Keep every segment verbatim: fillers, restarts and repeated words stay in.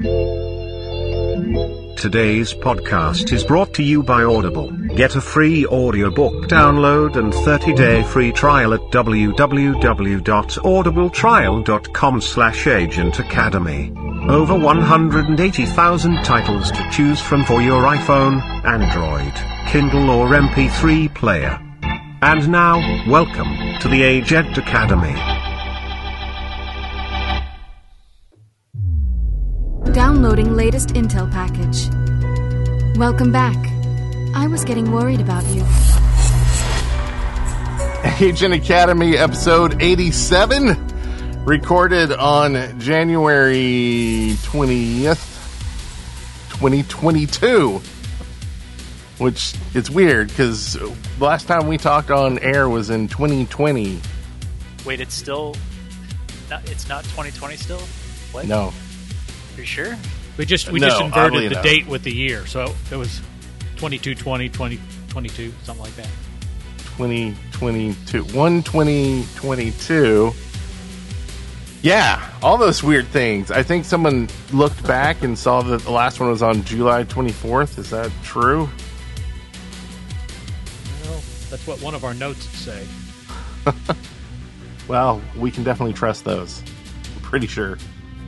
Today's podcast is brought to you by Audible. Get a free audiobook download and thirty-day free trial at w w w dot audible trial dot com slash agent academy. Over one hundred eighty thousand titles to choose from for your iPhone, Android, Kindle or M P three player. And now, welcome to the Agent Academy. Downloading latest intel package. Welcome back. I was getting worried about you. Agent Academy episode eighty-seven, recorded on January twentieth, twenty twenty-two. Which is weird because the last time we talked on air was in twenty twenty. Wait, it's still not, it's not twenty twenty still? What? No. Are you sure? We just we No, just oddly inverted the enough. date with the year, so it was twenty-two twenty, twenty twenty-two, something like that. twenty twenty-two. one twenty twenty-two. Yeah, all those weird things. I think someone looked back and saw that the last one was on July twenty-fourth. Is that true? Well, that's what one of our notes say. Well, we can definitely trust those. I'm pretty sure.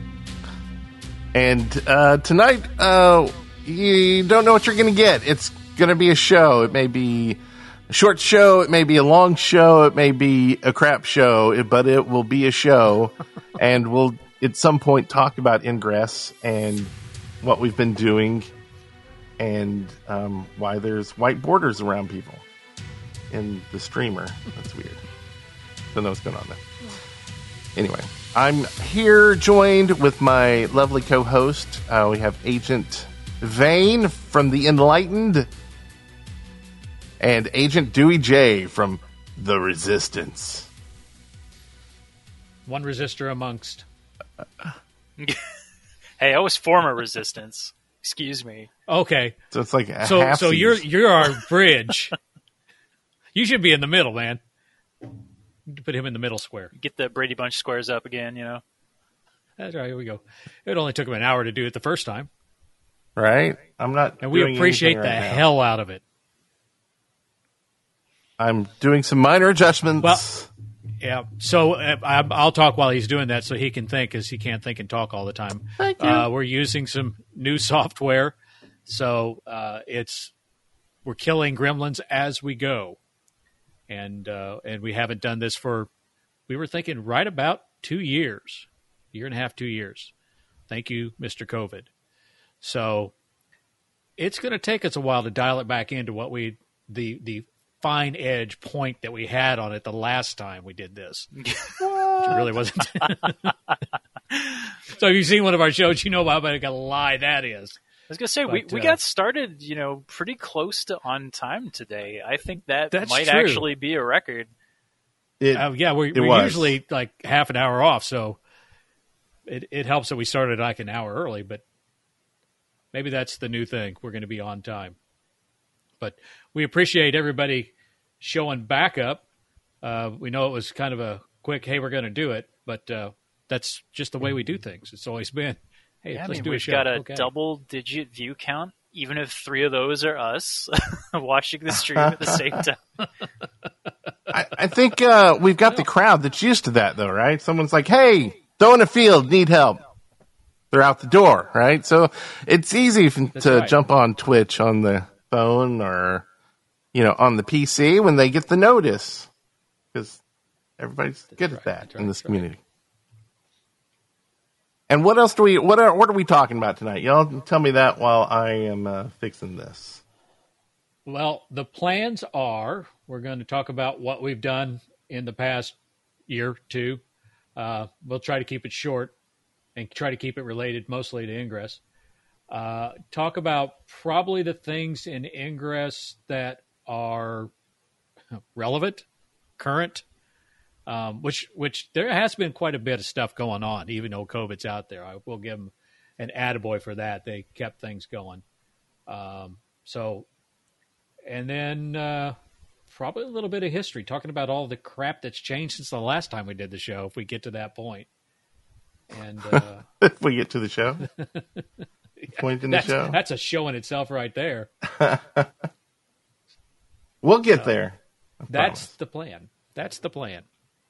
And uh, tonight, uh, you don't know what you're going to get. It's going to be a show. It may be a short show. It may be a long show. It may be a crap show, but it will be a show. And we'll, at some point, talk about Ingress and what we've been doing and um, why there's white borders around people in the streamer. That's weird. Don't know what's going on there. Anyway, I'm here joined with my lovely co-host. Uh, we have Agent Vane from The Enlightened and Agent Dewey J from The Resistance. One resistor amongst. Hey, I was former Resistance. Excuse me. Okay, So it's like a so half so seas. you're you're our bridge. You should be in the middle, man. Put him in the middle square. Get the Brady Bunch squares up again, you know. That's right. Here we go. It only took him an hour to do it the first time, right. I'm not. and we doing appreciate anything the right now. hell out of it. I'm doing some minor adjustments. Well, Yeah. So uh, I, I'll talk while he's doing that, so he can think, because he can't think and talk all the time. Thank you. Uh, we're using some new software, so uh, it's we're killing gremlins as we go, and uh, and we haven't done this for we were thinking right about two years, year and a half, two years. Thank you, Mister COVID. So it's going to take us a while to dial it back into what we the the fine edge point that we had on it the last time we did this. Which really wasn't. So if you've seen one of our shows, you know how big a lie that is. I was going to say, But, we, we uh, got started, you know, pretty close to on time today. I think that That's might true. actually be a record. It, Uh, yeah, we're, it we're was. usually like half an hour off, so it, it helps that we started like an hour early, but maybe that's the new thing. We're going to be on time. But we appreciate everybody showing backup. Uh, we know it was kind of a quick, hey, we're going to do it, but uh, that's just the way we do things. It's always been, hey, Yeah, I let's mean, do a we've show. got a Okay. double-digit view count, even if three of those are us watching the stream at the same time. I, I think uh, we've got the crowd that's used to that, though, right? Someone's like, hey, throw in a field, need help. They're out the door, right? So it's easy f- to right. jump on Twitch on the phone or, you know, on the P C when they get the notice. Because everybody's good right, at that that's right, in this that's right. community. And what else do we, what are, what are we talking about tonight? Y'all tell me that while I am uh, fixing this. Well, the plans are we're going to talk about what we've done in the past year, two. Uh, we'll try to keep it short and try to keep it related mostly to Ingress. Uh, talk about probably the things in Ingress that are relevant, current, um, which which there has been quite a bit of stuff going on, even though COVID's out there. I will give them an attaboy for that. They kept things going. Um, so, and then uh, probably a little bit of history, talking about all the crap that's changed since the last time we did the show, if we get to that point. And uh, If we get to the show, point in the that's, show, that's a show in itself right there. we'll get there. I That's promise. the plan. That's the plan.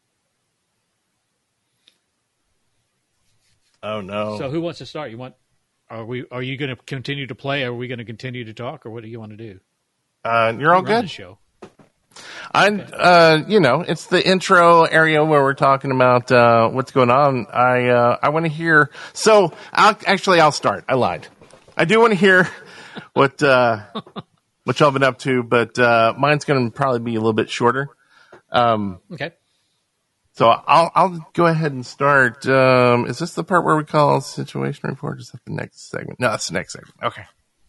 Oh no! So who wants to start? You want? Are we? Are you going to continue to play? Or are we going to continue to talk? Or what do you want to do? uh, you're all Run the good. show. I, uh, you know, it's the intro area where we're talking about uh, what's going on. I, uh, I want to hear. So, I'll, actually, I'll start. I lied. I do want to hear what uh, what y'all been up to, but uh, mine's going to probably be a little bit shorter. Um, Okay. so I'll I'll go ahead and start. Um, is this the part where we call situation report? Or is that the next segment? No, that's the next segment. Okay.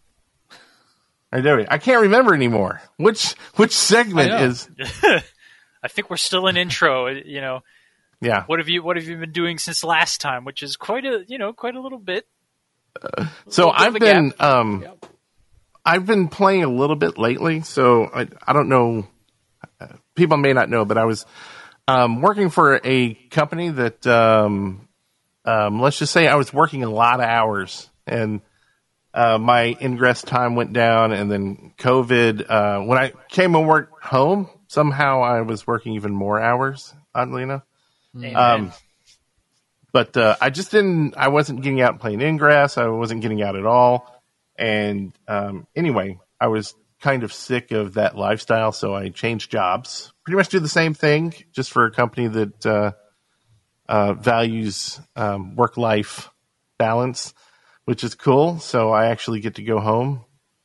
All right, there we go. I can't remember anymore. Which which segment I know. is? I think we're still in intro. You know, Yeah. what have you what have you been doing since last time? Which is quite a you know quite a little bit. So little bit I've of a been um Yep. I've been playing a little bit lately. So I I don't know. Uh, people may not know, but I was um, working for a company that um, um, let's just say I was working a lot of hours and. Uh, my ingress time went down, and then COVID. Uh, when I came and worked home, somehow I was working even more hours. Oddly enough, Amen. um, but uh, I just didn't. I wasn't getting out and playing ingress. I wasn't getting out at all. And um, anyway, I was kind of sick of that lifestyle, so I changed jobs. Pretty much do the same thing, just for a company that uh, uh, values um, work-life balance. Which is cool. So I actually get to go home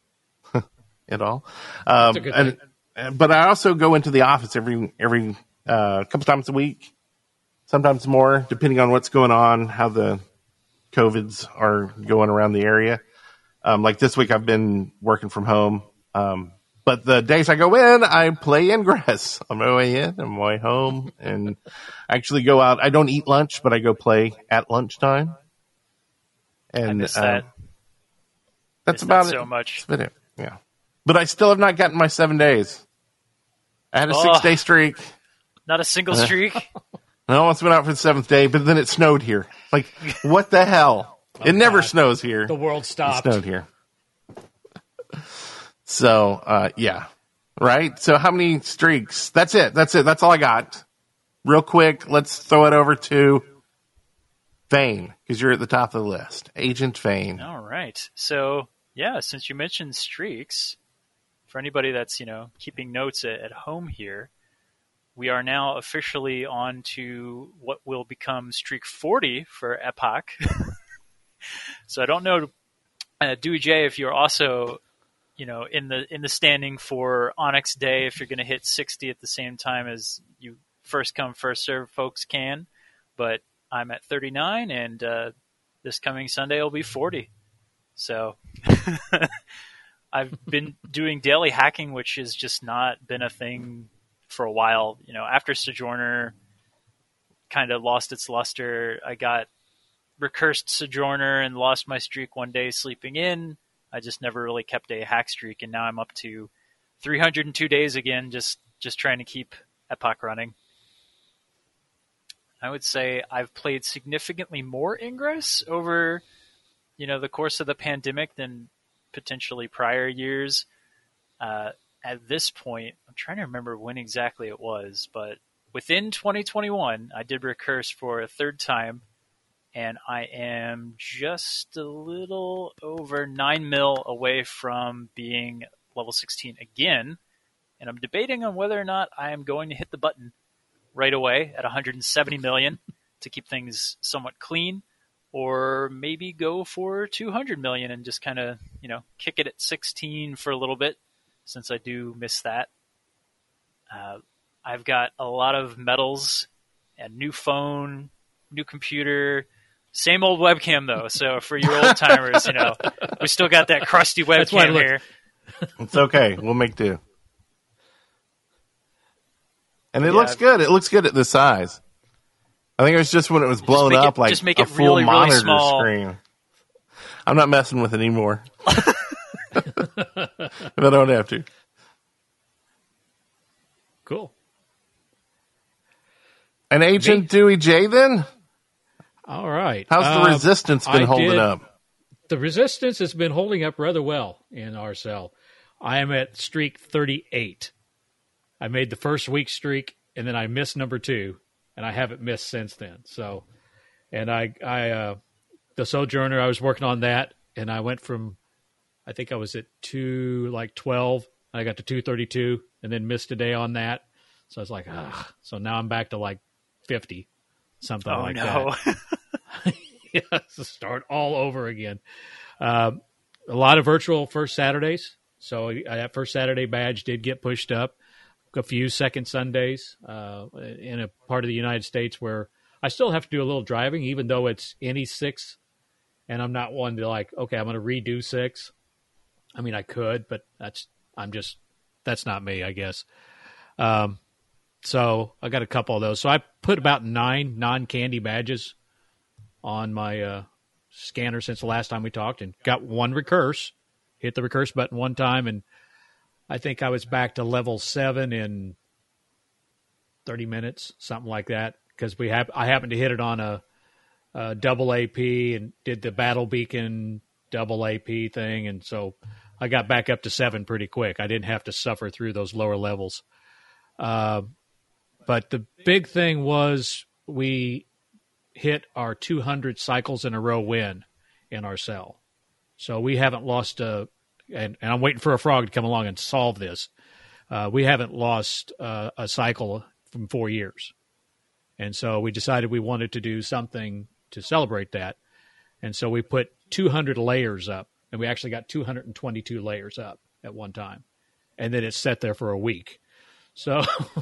at all. Um, a good and, and- but I also go into the office every every uh, couple times a week, sometimes more, depending on what's going on, how the COVIDs are going around the area. Um, like this week, I've been working from home. Um, but the days I go in, I play Ingress on my way in, on my way home, and I actually go out. I don't eat lunch, but I go play at lunchtime. And I miss uh, that. that's Miss about that it. so much. That's about it. Yeah. But I still have not gotten my seven days. I had a Oh. six day streak. Not a single streak. I almost went out for the seventh day, but then it snowed here. Like, what the hell? it never God. snows here. The world It stopped. snowed here. So, uh, yeah. Right? So, how many streaks? That's it. That's it. That's all I got. Real quick, let's throw it over to Vane, because you're at the top of the list. Agent Vane. All right. So, yeah, since you mentioned streaks, for anybody that's, you know, keeping notes at, at home here, we are now officially on to what will become streak forty for Epoch. So I don't know, uh, Dewey J, if you're also, you know, in the in the standing for Onyx Day, if you're going to hit sixty at the same time as you first come, first serve folks can. But I'm at thirty-nine, and uh, this coming Sunday will be forty. So I've been doing daily hacking, which has just not been a thing for a while. You know, after Sojourner kind of lost its luster, I got recursed Sojourner and lost my streak one day sleeping in. I just never really kept a hack streak, and now I'm up to three hundred two days again, just just trying to keep Epoch running. I would say I've played significantly more Ingress over, you know, the course of the pandemic than potentially prior years. Uh, at this point, I'm trying to remember when exactly it was, but within twenty twenty-one, I did recurse for a third time, and I am just a little over nine mil away from being level sixteen again, and I'm debating on whether or not I am going to hit the button right away at one hundred seventy million to keep things somewhat clean, or maybe go for two hundred million and just kind of, you know, kick it at sixteen for a little bit, since I do miss that. Uh, I've got a lot of medals and new phone, new computer, same old webcam though. So for your old timers, you know, we still got that crusty why I webcam looked- here. It's okay. We'll make do. And it Yeah. looks good. It looks good at this size. I think it was just when it was blown make it- up, like just make a it full really, really monitor small. screen. I'm not messing with it anymore. If I don't have to. Cool. An Agent Me? Dewey J then? All right. How's the Uh, resistance been I holding did- up? The resistance has been holding up rather well in R S L. I am at streak thirty-eight. I made the first week streak, and then I missed number two, and I haven't missed since then. So, and I, I, uh, the Sojourner, I was working on that, and I went from, I think I was at two, like twelve, and I got to two thirty-two, and then missed a day on that. So I was like, ah. So now I'm back to like fifty, something Oh like no. that. Yeah, so start all over again. Um, a lot of virtual first Saturdays. So uh, that first Saturday badge did get pushed up. A few second Sundays uh, in a part of the United States where I still have to do a little driving, even though it's any six. And I'm not one to like, okay, I'm going to redo six. I mean, I could, but that's, I'm just, that's not me, I guess. Um, so I got a couple of those. So I put about nine non-candy badges on my uh, scanner since the last time we talked, and got one recurse. Hit the recurse button one time, and I think I was back to level seven in thirty minutes, something like that. Because we have, I happened to hit it on a, a double A P and did the battle beacon double A P thing, and so I got back up to seven pretty quick. I didn't have to suffer through those lower levels. Uh, but the big thing was we hit our two hundred cycles in a row win in our cell. So we haven't lost a, and, and I'm waiting for a frog to come along and solve this. Uh, we haven't lost uh, a cycle from four years. And so we decided we wanted to do something to celebrate that. And so we put two hundred layers up, and we actually got two hundred twenty-two layers up at one time. And then it sat there for a week. So,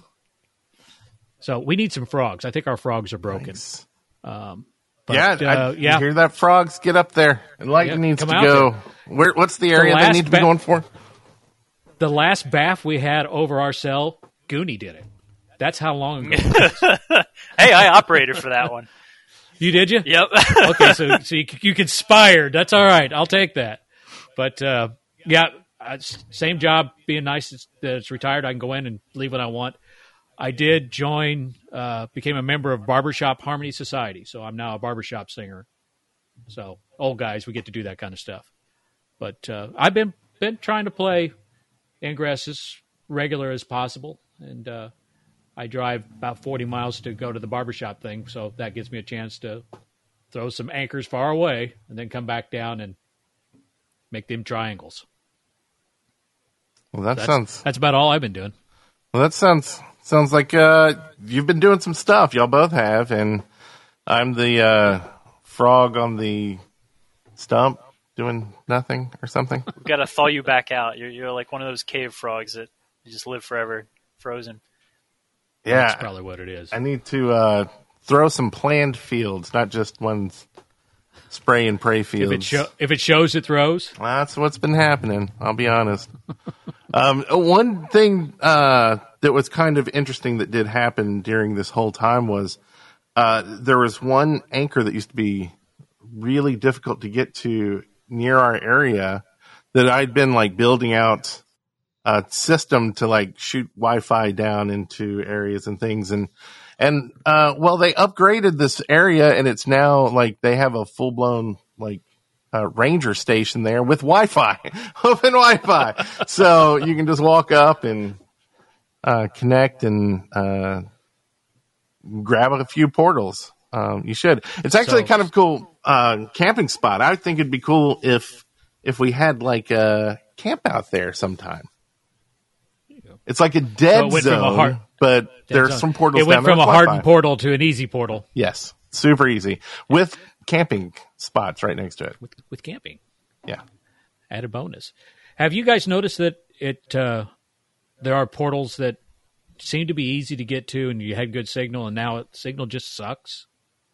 so we need some frogs. I think our frogs are broken. Nice. Um, but, yeah, uh, I, yeah. you hear that, frogs? Get up there. Enlighten Yeah, needs to come out go. Where? What's the area they last need to be ba- going for? The last B A F we had over our cell, Goonie did it. That's how long ago. it was. Hey, I operated for that one. You did you? Yep. Okay, so so you, you conspired. That's all right. I'll take that. But uh, yeah, uh, same job. Being nice as- that it's retired, I can go in and leave when I want. I did join, uh, became a member of Barbershop Harmony Society, so I'm now a barbershop singer. So old guys, we get to do that kind of stuff. But uh, I've been been trying to play Ingress as regular as possible, and uh, I drive about forty miles to go to the barbershop thing, so that gives me a chance to throw some anchors far away and then come back down and make them triangles. Well, that That's, sounds. that's about all I've been doing. Well, that sounds sounds like uh, you've been doing some stuff. Y'all both have, and I'm the uh, frog on the stump doing nothing or something. We've got to thaw you back out. You're you're like one of those cave frogs that you just live forever, frozen. That's Yeah, probably what it is. I need to uh, throw some planned fields, not just ones spray and pray If fields. it, show, if it shows, it throws. That's what's been happening. I'll be honest. um, one thing uh, that was kind of interesting that did happen during this whole time was uh, there was one anchor that used to be really difficult to get to near our area that I'd been like building out a system to like shoot Wi-Fi down into areas and things. And, and, uh, well, they upgraded this area and it's now like they have a full blown like uh, ranger station there with Wi-Fi, open Wi-Fi. So you can just walk up and, uh, connect and, uh, grab a few portals. Um, you should. It's actually So- kind of cool, uh, camping spot. I would think it'd be cool if, if we had like a camp out there sometime. It's like a So dead it went from a zone, hard- but there's That's- some portals It went down there from a with hardened Wi-Fi. portal to an easy portal Yes, super easy with camping spots right next to it. with, with camping. Yeah. Added bonus. Have you guys noticed that it uh, there are portals that seem to be easy to get to, and you had good signal, and now it, signal just sucks?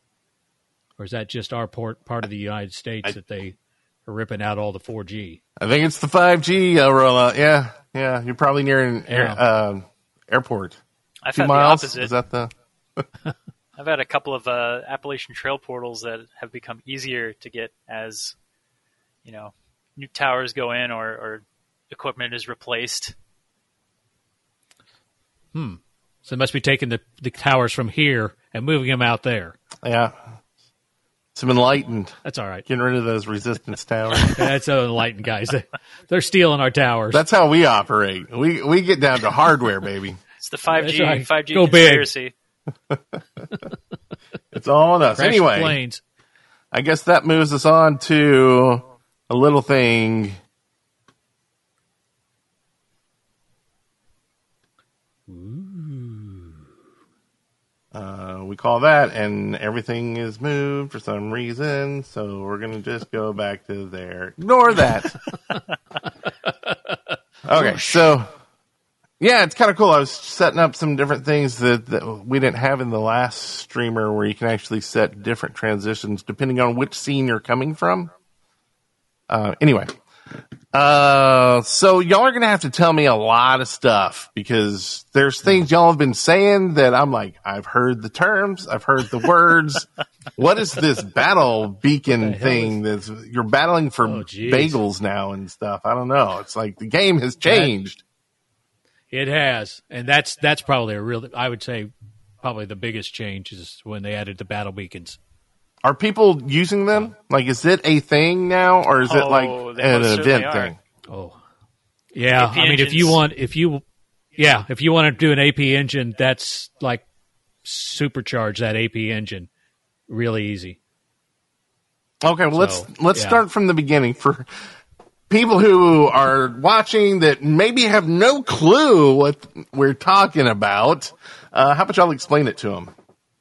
Or is that just our port part of the United States I- that they are ripping out all the four G? I think it's the five G uh, rollout. Yeah, yeah. You're probably near an air, Yeah. uh, airport. I've Two had miles. the opposite. Is that the? I've had a couple of uh, Appalachian Trail portals that have become easier to get as, you know, new towers go in or, or equipment is replaced. So they must be taking the, the towers from here and moving them out there. Yeah. Some enlightened. That's all right. Getting rid of those resistance towers. That's the enlightened guys. They're stealing our towers. That's how we operate. We we get down to hardware, baby. It's the five G right. five G Go big. conspiracy. It's all on us. Crash Anyway, planes. I guess that moves us on to a little thing. Uh, we call that, and everything is moved for some reason, so we're going to just go back to there. Ignore that. Okay, so, yeah, it's kind of cool. I was setting up some different things that, that we didn't have in the last streamer where you can actually set different transitions depending on which scene you're coming from. Uh, anyway. Uh, so y'all are going to have to tell me a lot of stuff because there's things y'all have been saying that I'm like, I've heard the terms, I've heard the words. What is this battle beacon thing that's you're battling for Oh, geez. bagels now and stuff? I don't know. It's like the game has changed. It has, and that's that's probably a real. I would say probably the biggest change is when they added the battle beacons. Are people using them? Like, is it a thing now, or is it Oh, like they an most certainly event are. thing? Oh, yeah. A P I mean, if you engines. want, if you, yeah, if you want to do an A P engine, that's like supercharge that A P engine really easy. Okay, well, let's So, let's yeah. start from the beginning for people who are watching that maybe have no clue what we're talking about. Uh, how about y'all explain it to them?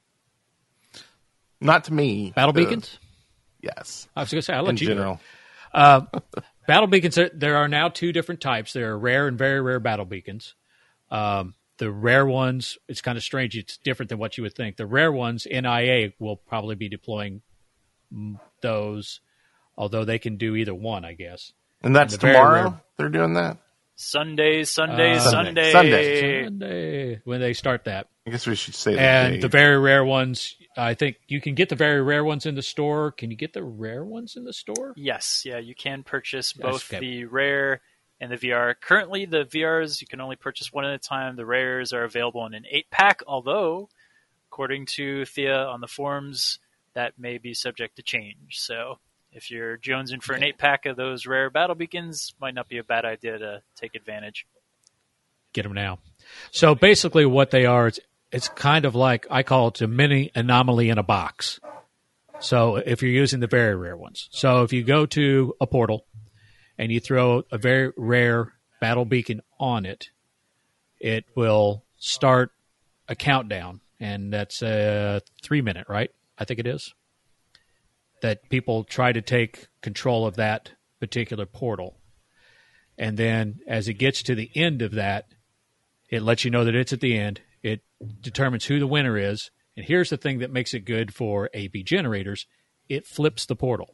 Not to me. Battle Uh, beacons. Yes. I was going to say I'll In let you do it. general. Uh, battle beacons. There, there are now two different types. There are rare and very rare battle beacons. Um, the rare ones, it's kind of strange. It's different than what you would think. The rare ones, N I A will probably be deploying mm, those, although they can do either one, I guess. And that's And the very tomorrow rare- they're doing that? Sundays, Sundays, Uh, Sunday. Sunday. Sunday when they start that. I guess we should say that. And Dave. the very rare ones, I think you can get the very rare ones in the store. Can you get the rare ones in the store? Yes, yeah, you can purchase Yes, both okay. the rare and the V R. Currently, the V Rs, you can only purchase one at a time. The rares are available in an eight-pack, although, according to Thea on the forums, that may be subject to change. So if you're jonesing for an eight-pack of those rare battle beacons, might not be a bad idea to take advantage. Get them now. So basically what they are, it's, it's kind of like, I call it a mini anomaly in a box. So if you're using the very rare ones. So if you go to a portal and you throw a very rare battle beacon on it, it will start a countdown. And that's a three minute, right? I think it is. That people try to take control of that particular portal. And then as it gets to the end of that, it lets you know that it's at the end. It determines who the winner is. And here's the thing that makes it good for A P generators. It flips the portal.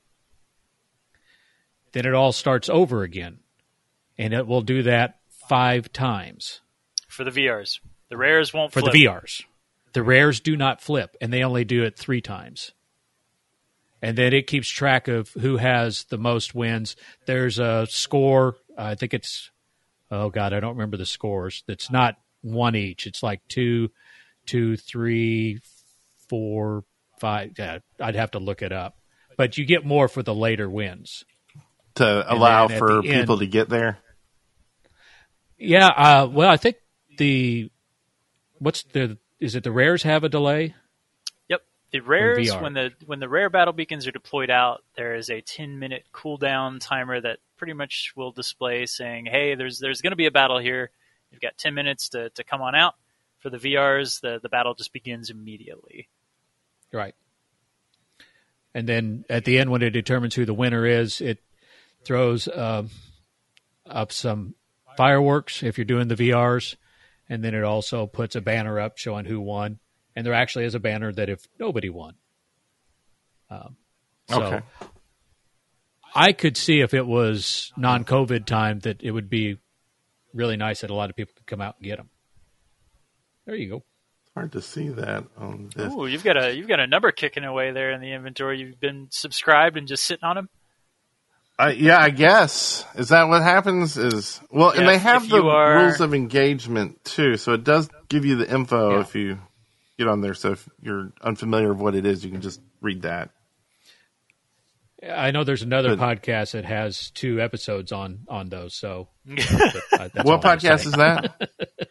Then it all starts over again. And it will do that five times. For the V Rs. The rares won't For flip. the V Rs. The rares do not flip, and they only do it three times. And then it keeps track of who has the most wins. There's a score. I think it's, oh, God, I don't remember the scores. It's not one each. It's like two, two, three, four, five. Yeah, I'd have to look it up. But you get more for the later wins. to allow then at for the end- people to get there. Yeah, uh, well, I think the, what's the, is it the rares have a delay? Yep. The rares, V R. when the when the rare battle beacons are deployed out, there is a ten minute cooldown timer that pretty much will display saying, "Hey, there's there's going to be a battle here. You've got ten minutes to, to come on out." For the V Rs, the the battle just begins immediately. Right. And then at the end, when it determines who the winner is, it throws uh, up some fireworks if you're doing the V Rs, and then it also puts a banner up showing who won. And there actually is a banner that if nobody won. Um, so Okay. I could see if it was non-COVID time that it would be really nice that a lot of people could come out and get them. There you go. Hard to see that on this. Ooh, you've got a you've got a number kicking away there in the inventory. You've been subscribed and just sitting on them. I, yeah, I guess. Is that what happens? Is well, and Yeah, they if- have if the you are- rules of engagement too, so it does give you the info Yeah. if you get on there. So if you're unfamiliar with what it is, you can just read that. I know there's another But- podcast that has two episodes on on those. So uh, that's all What I'm podcast saying. is that?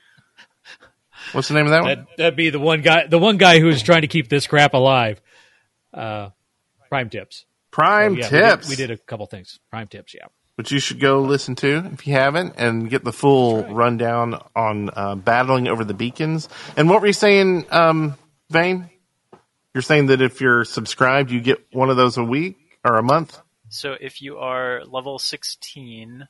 What's the name of that one? That, that'd be the one guy, the one guy who's trying to keep this crap alive. Uh, Prime Tips. Prime So, yeah, Tips. We did, we did a couple things. Prime Tips, yeah. Which you should go listen to if you haven't and get the full rundown on uh, battling over the beacons. And what were you saying, um, Vane? You're saying that if you're subscribed, you get one of those a week or a month? So if you are level sixteen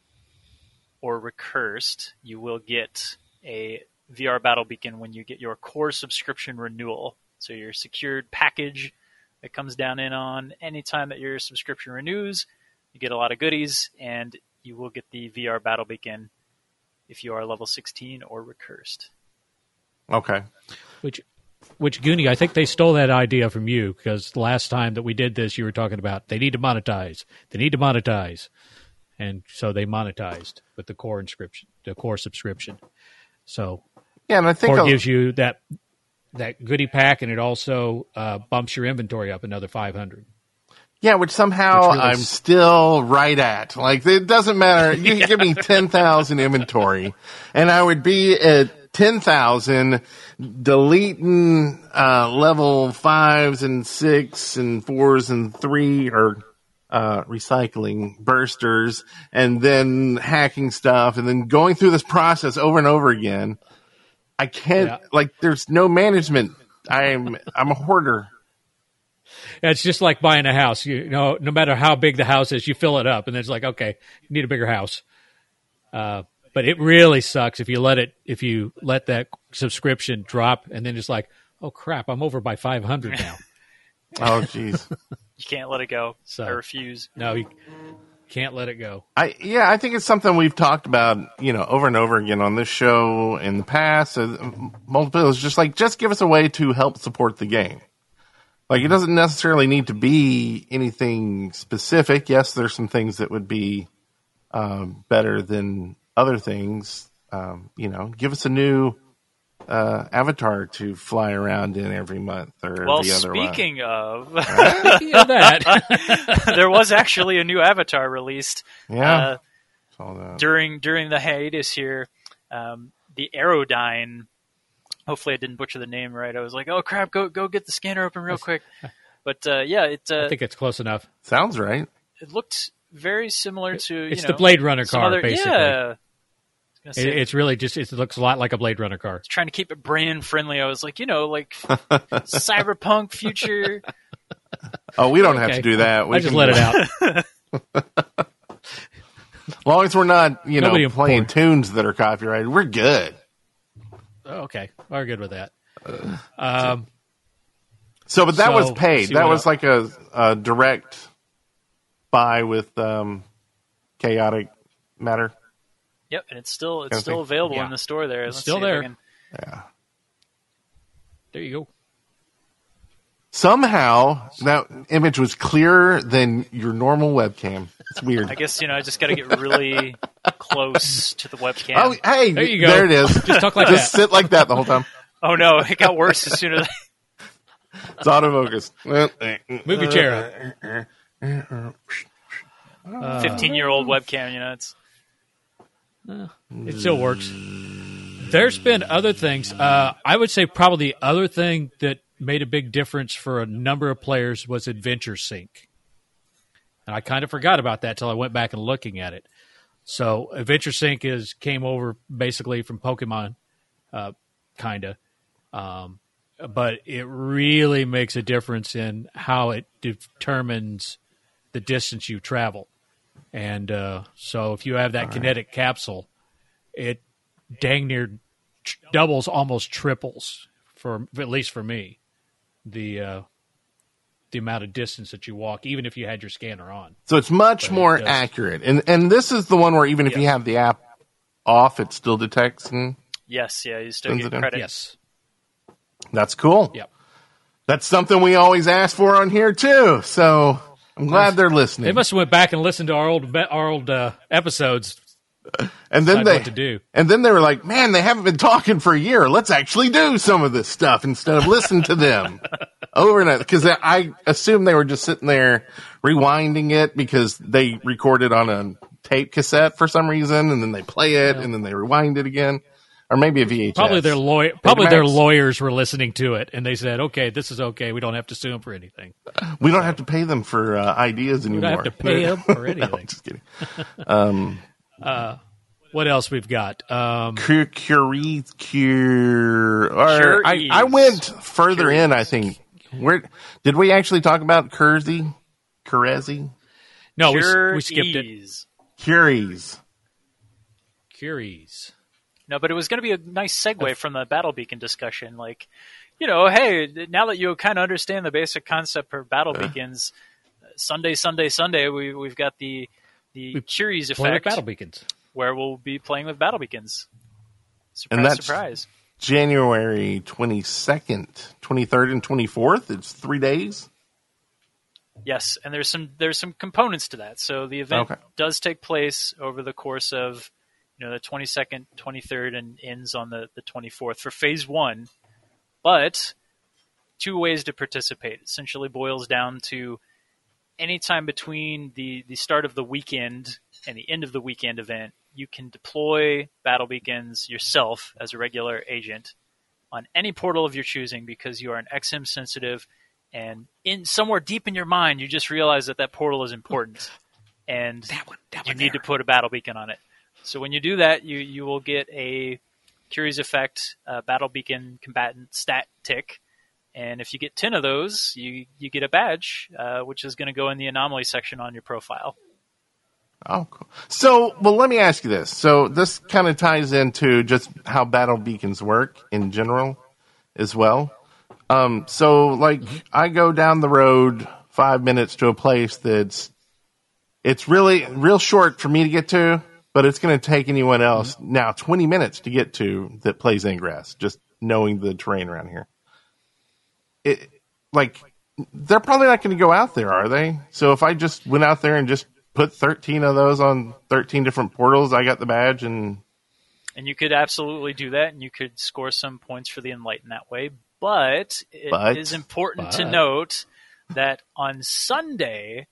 or recursed, you will get a V R Battle Beacon when you get your core subscription renewal. So your secured package that comes down in on anytime that your subscription renews, you get a lot of goodies, and you will get the V R Battle Beacon if you are level sixteen or recursed. Okay. Which, which Goonie, I think they stole that idea from you because last time that we did this, you were talking about they need to monetize. They need to monetize. And so they monetized with the core inscription, the core subscription. So Yeah, and I think core I'll- gives you that that goodie pack, and it also uh, bumps your inventory up another five hundred. yeah, which somehow Which really I'm s- still right at. Like, it doesn't matter. You can give me ten thousand inventory, and I would be at ten thousand, deleting uh, level fives and six and fours and three, or uh, recycling bursters, and then hacking stuff, and then going through this process over and over again. I can't, Yeah. like, there's no management. I'm, I'm a hoarder. It's just like buying a house. You know, no matter how big the house is, you fill it up, and then it's like, okay, you need a bigger house. Uh, but it really sucks if you let it, if you let that subscription drop, and then it's like, oh crap, I'm over by five hundred now. Oh, jeez. You can't let it go. So- I refuse. No, you can't let it go. I yeah, I think it's something we've talked about, you know, over and over again on this show in the past. Uh, multiple, it's just like, just give us a way to help support the game. Like, it doesn't necessarily need to be anything specific. Yes, there's some things that would be um, better than other things. Um, you know, give us a new uh, avatar to fly around in every month or Well, every other month. speaking of, Speaking of that, there was actually a new avatar released. Yeah. Uh, Saw that. during during the hiatus here, um, the Aerodyne. Hopefully, I didn't butcher the name right. I was like, "Oh crap, go go get the scanner open real quick." But uh, yeah, it uh, I think it's close enough. Sounds right. it looked very similar to you It's know, the Blade Runner some car, other- basically. Yeah, I was gonna It, say, it's really just, it looks a lot like a Blade Runner car. trying to keep it brand friendly. I was like, you know, like cyberpunk future. Oh, we don't have Okay. to do that. We I just can- let it out. As long as we're not, you know, Nobody playing important. tunes that are copyrighted, we're good. Okay, we're good with that. Um, So, but that So, was paid. see That what was else- like a, a direct buy with um, chaotic matter. Yep, and it's still it's Kind of still thing. available Yeah. in the store there. It's Let's still see if I there. can- Yeah. there you go. Somehow that image was clearer than your normal webcam. It's weird. I guess you know I just got to get really close to the webcam. Oh, hey, There you go. there it is. Just talk like Just that. sit like that the whole time. Oh no, it got worse as soon as I It's autofocus. Move your chair up. fifteen-year-old webcam. You know, it's It still works. There's been other things. Uh, I would say probably the other thing that made a big difference for a number of players was Adventure Sync. And I kind of forgot about that till I went back and looking at it. So Adventure Sync is came over basically from Pokemon, uh, kind of. Um, but it really makes a difference in how it determines the distance you travel. And uh, so if you have that kinetic capsule, it dang near tr- doubles, almost triples, for at least for me, the uh, the amount of distance that you walk, even if you had your scanner on. So it's much But it more does. accurate. And and this is the one where even if Yes. you have the app off, it still detects. And yes, yeah, you still Sends get it in. credit. Yes. that's cool. Yep. That's something we always ask for on here, too. So I'm glad they're listening. They must have went back and listened to our old our old uh, episodes And then decide they what to do. And then they were like, "Man, they haven't been talking for a year. Let's actually do some of this stuff instead of listen to them over and over." Because I assume they were just sitting there rewinding it because they recorded on a tape cassette for some reason, and then they play it, and then they rewind it again, or maybe a V H S. Probably their lawyer. Probably their lawyers were listening to it, and they said, "Okay, this is okay. We don't have to sue them for anything. We don't have to pay them for uh, ideas anymore. We don't have to pay them for anything." No, just kidding. Um, uh, what else we've got? Um, cure, cure, cure. Or I, I went further Curies. in. I think. Where did we actually talk about Kersey? Kerezi? No, we, we skipped it. Curies. Curies. No, but it was going to be a nice segue from the Battle Beacon discussion. Like, you know, hey, now that you kind of understand the basic concept for Battle uh. Beacons, Sunday, Sunday, Sunday, we, we've got the the Curies effect. Battle Beacons. Where we'll be playing with Battle Beacons. Surprise, and that's surprise. January twenty-second, twenty-third, and twenty-fourth. It's three days. Yes, and there's some there's some components to that. So the event okay. does take place over the course of, you know, the twenty-second, twenty-third, and ends on the, the twenty-fourth for phase one. But two ways to participate. It essentially boils down to any time between the, the start of the weekend and the end of the weekend event, you can deploy Battle Beacons yourself as a regular agent on any portal of your choosing because you are an X M sensitive, and in somewhere deep in your mind, you just realize that that portal is important, and that one, that you one need there. to put a Battle Beacon on it. So when you do that, you, you will get a Curies Effect uh, Battle Beacon combatant stat tick, and if you get ten of those, you, you get a badge, uh, which is going to go in the anomaly section on your profile. Oh, cool. So, well, let me ask you this. So this kind of ties into just how Battle Beacons work in general as well. Um, so, like, I go down the road five minutes to a place that's it's really real short for me to get to, but it's going to take anyone else mm-hmm. now twenty minutes to get to that plays Ingress, just knowing the terrain around here. It, like, they're probably not going to go out there, are they? So if I just went out there and just put thirteen of those on thirteen different portals, I got the badge. And and you could absolutely do that, and you could score some points for the Enlighten that way. But it but, is important but. to note that on Sunday,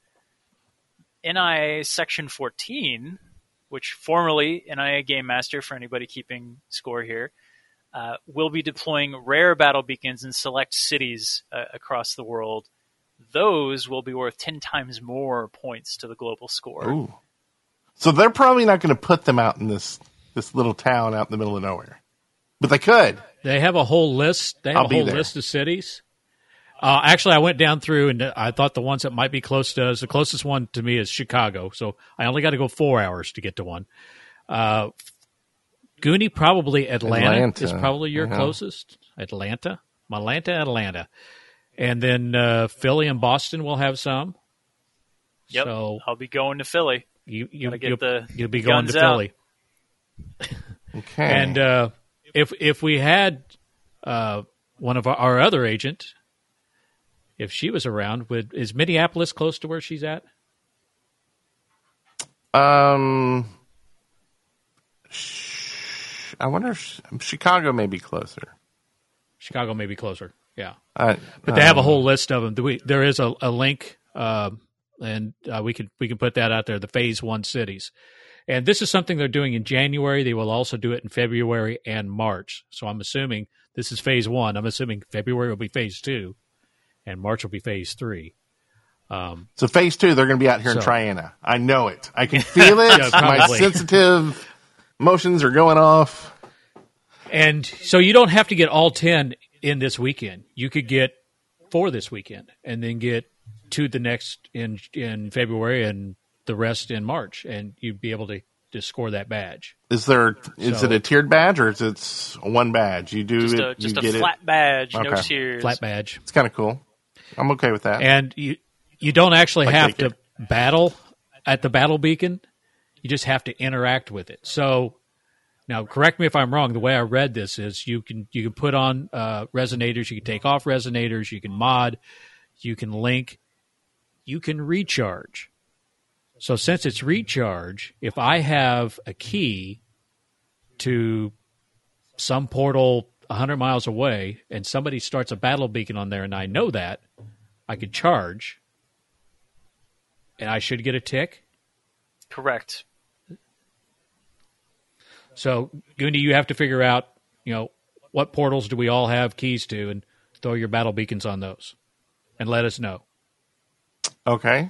N I A Section fourteen, which formerly N I A Game Master, for anybody keeping score here, uh, will be deploying rare Battle Beacons in select cities uh, across the world. Those will be worth ten times more points to the global score. Ooh. So they're probably not going to put them out in this, this little town out in the middle of nowhere. But they could. They have a whole list. They have I'll a whole there. list of cities. Uh, actually, I went down through, and I thought the ones that might be close to us, the closest one to me is Chicago. So I only got to go four hours to get to one. Uh, Goonie, probably Atlanta, Atlanta. is probably your uh-huh. closest. Atlanta. Atlanta, Atlanta. And then uh, Philly and Boston will have some. Yep, so I'll be going to Philly. You, you, get you'll, the you'll be going to out. Philly. Okay. And uh, if if we had uh, one of our, our other agent, if she was around, would is Minneapolis close to where she's at? Um, sh- I wonder if Chicago may be closer. Chicago may be closer. Yeah, I, but they have a whole list of them. We, there is a, a link, uh, and uh, we can we can put that out there. The Phase One cities, and this is something they're doing in January. They will also do it in February and March. So I'm assuming this is Phase One. I'm assuming February will be Phase Two, and March will be Phase Three. Um, so Phase Two, they're going to be out here so, in Triana. I know it. I can feel it. Yeah, my sensitive emotions are going off. And so you don't have to get all ten in this weekend. You could get four this weekend and then get two the next in in February and the rest in March, and you'd be able to, to score that badge. Is there is so, it a tiered badge or is it one badge? You do just it, a, just you a get flat it? badge, Okay. no tiers. Flat badge. It's kind of cool. I'm okay with that. And you you don't actually I have take to battle at the Battle Beacon. You just have to interact with it. So now, correct me if I'm wrong. The way I read this is you can you can put on uh, resonators, you can take off resonators, you can mod, you can link, you can recharge. So since it's recharge, if I have a key to some portal one hundred miles away and somebody starts a battle beacon on there and I know that, I could charge and I should get a tick? Correct. So, Goonie, you have to figure out, you know, what portals do we all have keys to and throw your battle beacons on those and let us know. Okay.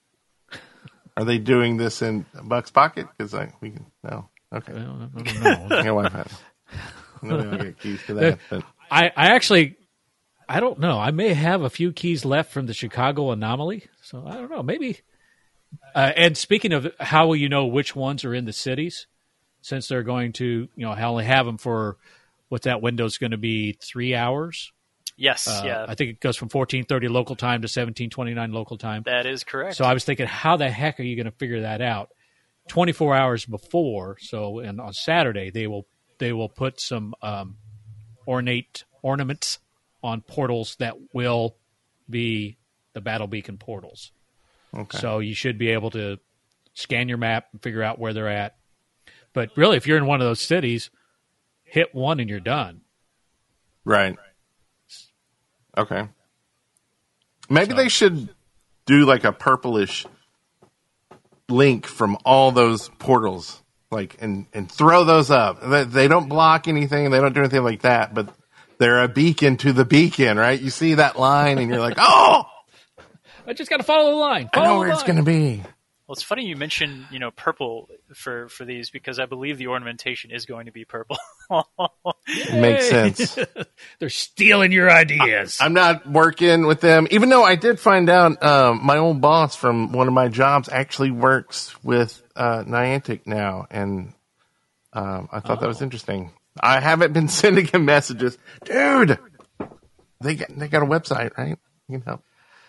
Are they doing this in Buck's pocket? Because I we can no. Okay. Well, I don't know. My wife has. Nobody will get keys to that. But I, I actually, I don't know. I may have a few keys left from the Chicago anomaly. So I don't know. Maybe. Uh, and speaking of how will you know which ones are in the cities, since they're going to, you know, only have them for what that window is going to be three hours. Yes, Uh, yeah. I think it goes from fourteen thirty local time to seventeen twenty-nine local time. That is correct. So I was thinking, how the heck are you going to figure that out? twenty-four hours before, so and on Saturday they will they will put some um, ornate ornaments on portals that will be the battle beacon portals. okay. So you should be able to scan your map and figure out where they're at. But really, if you're in one of those cities, hit one and you're done. Right. Okay. Maybe So- they should do like a purplish link from all those portals, like and and throw those up. They, they don't block anything. They don't do anything like that. But they're a beacon to the beacon, right? You see that line, and you're like, oh, I just got to follow the line. I Follow know the where it's line. going to be. Well, it's funny you mentioned, you know, purple for, for these because I believe the ornamentation is going to be purple. Makes sense. They're stealing your ideas. I'm not working with them, even though I did find out um, my old boss from one of my jobs actually works with uh, Niantic now, and um, I thought that was interesting. I haven't been sending him messages, dude. They got they got a website, right? You know,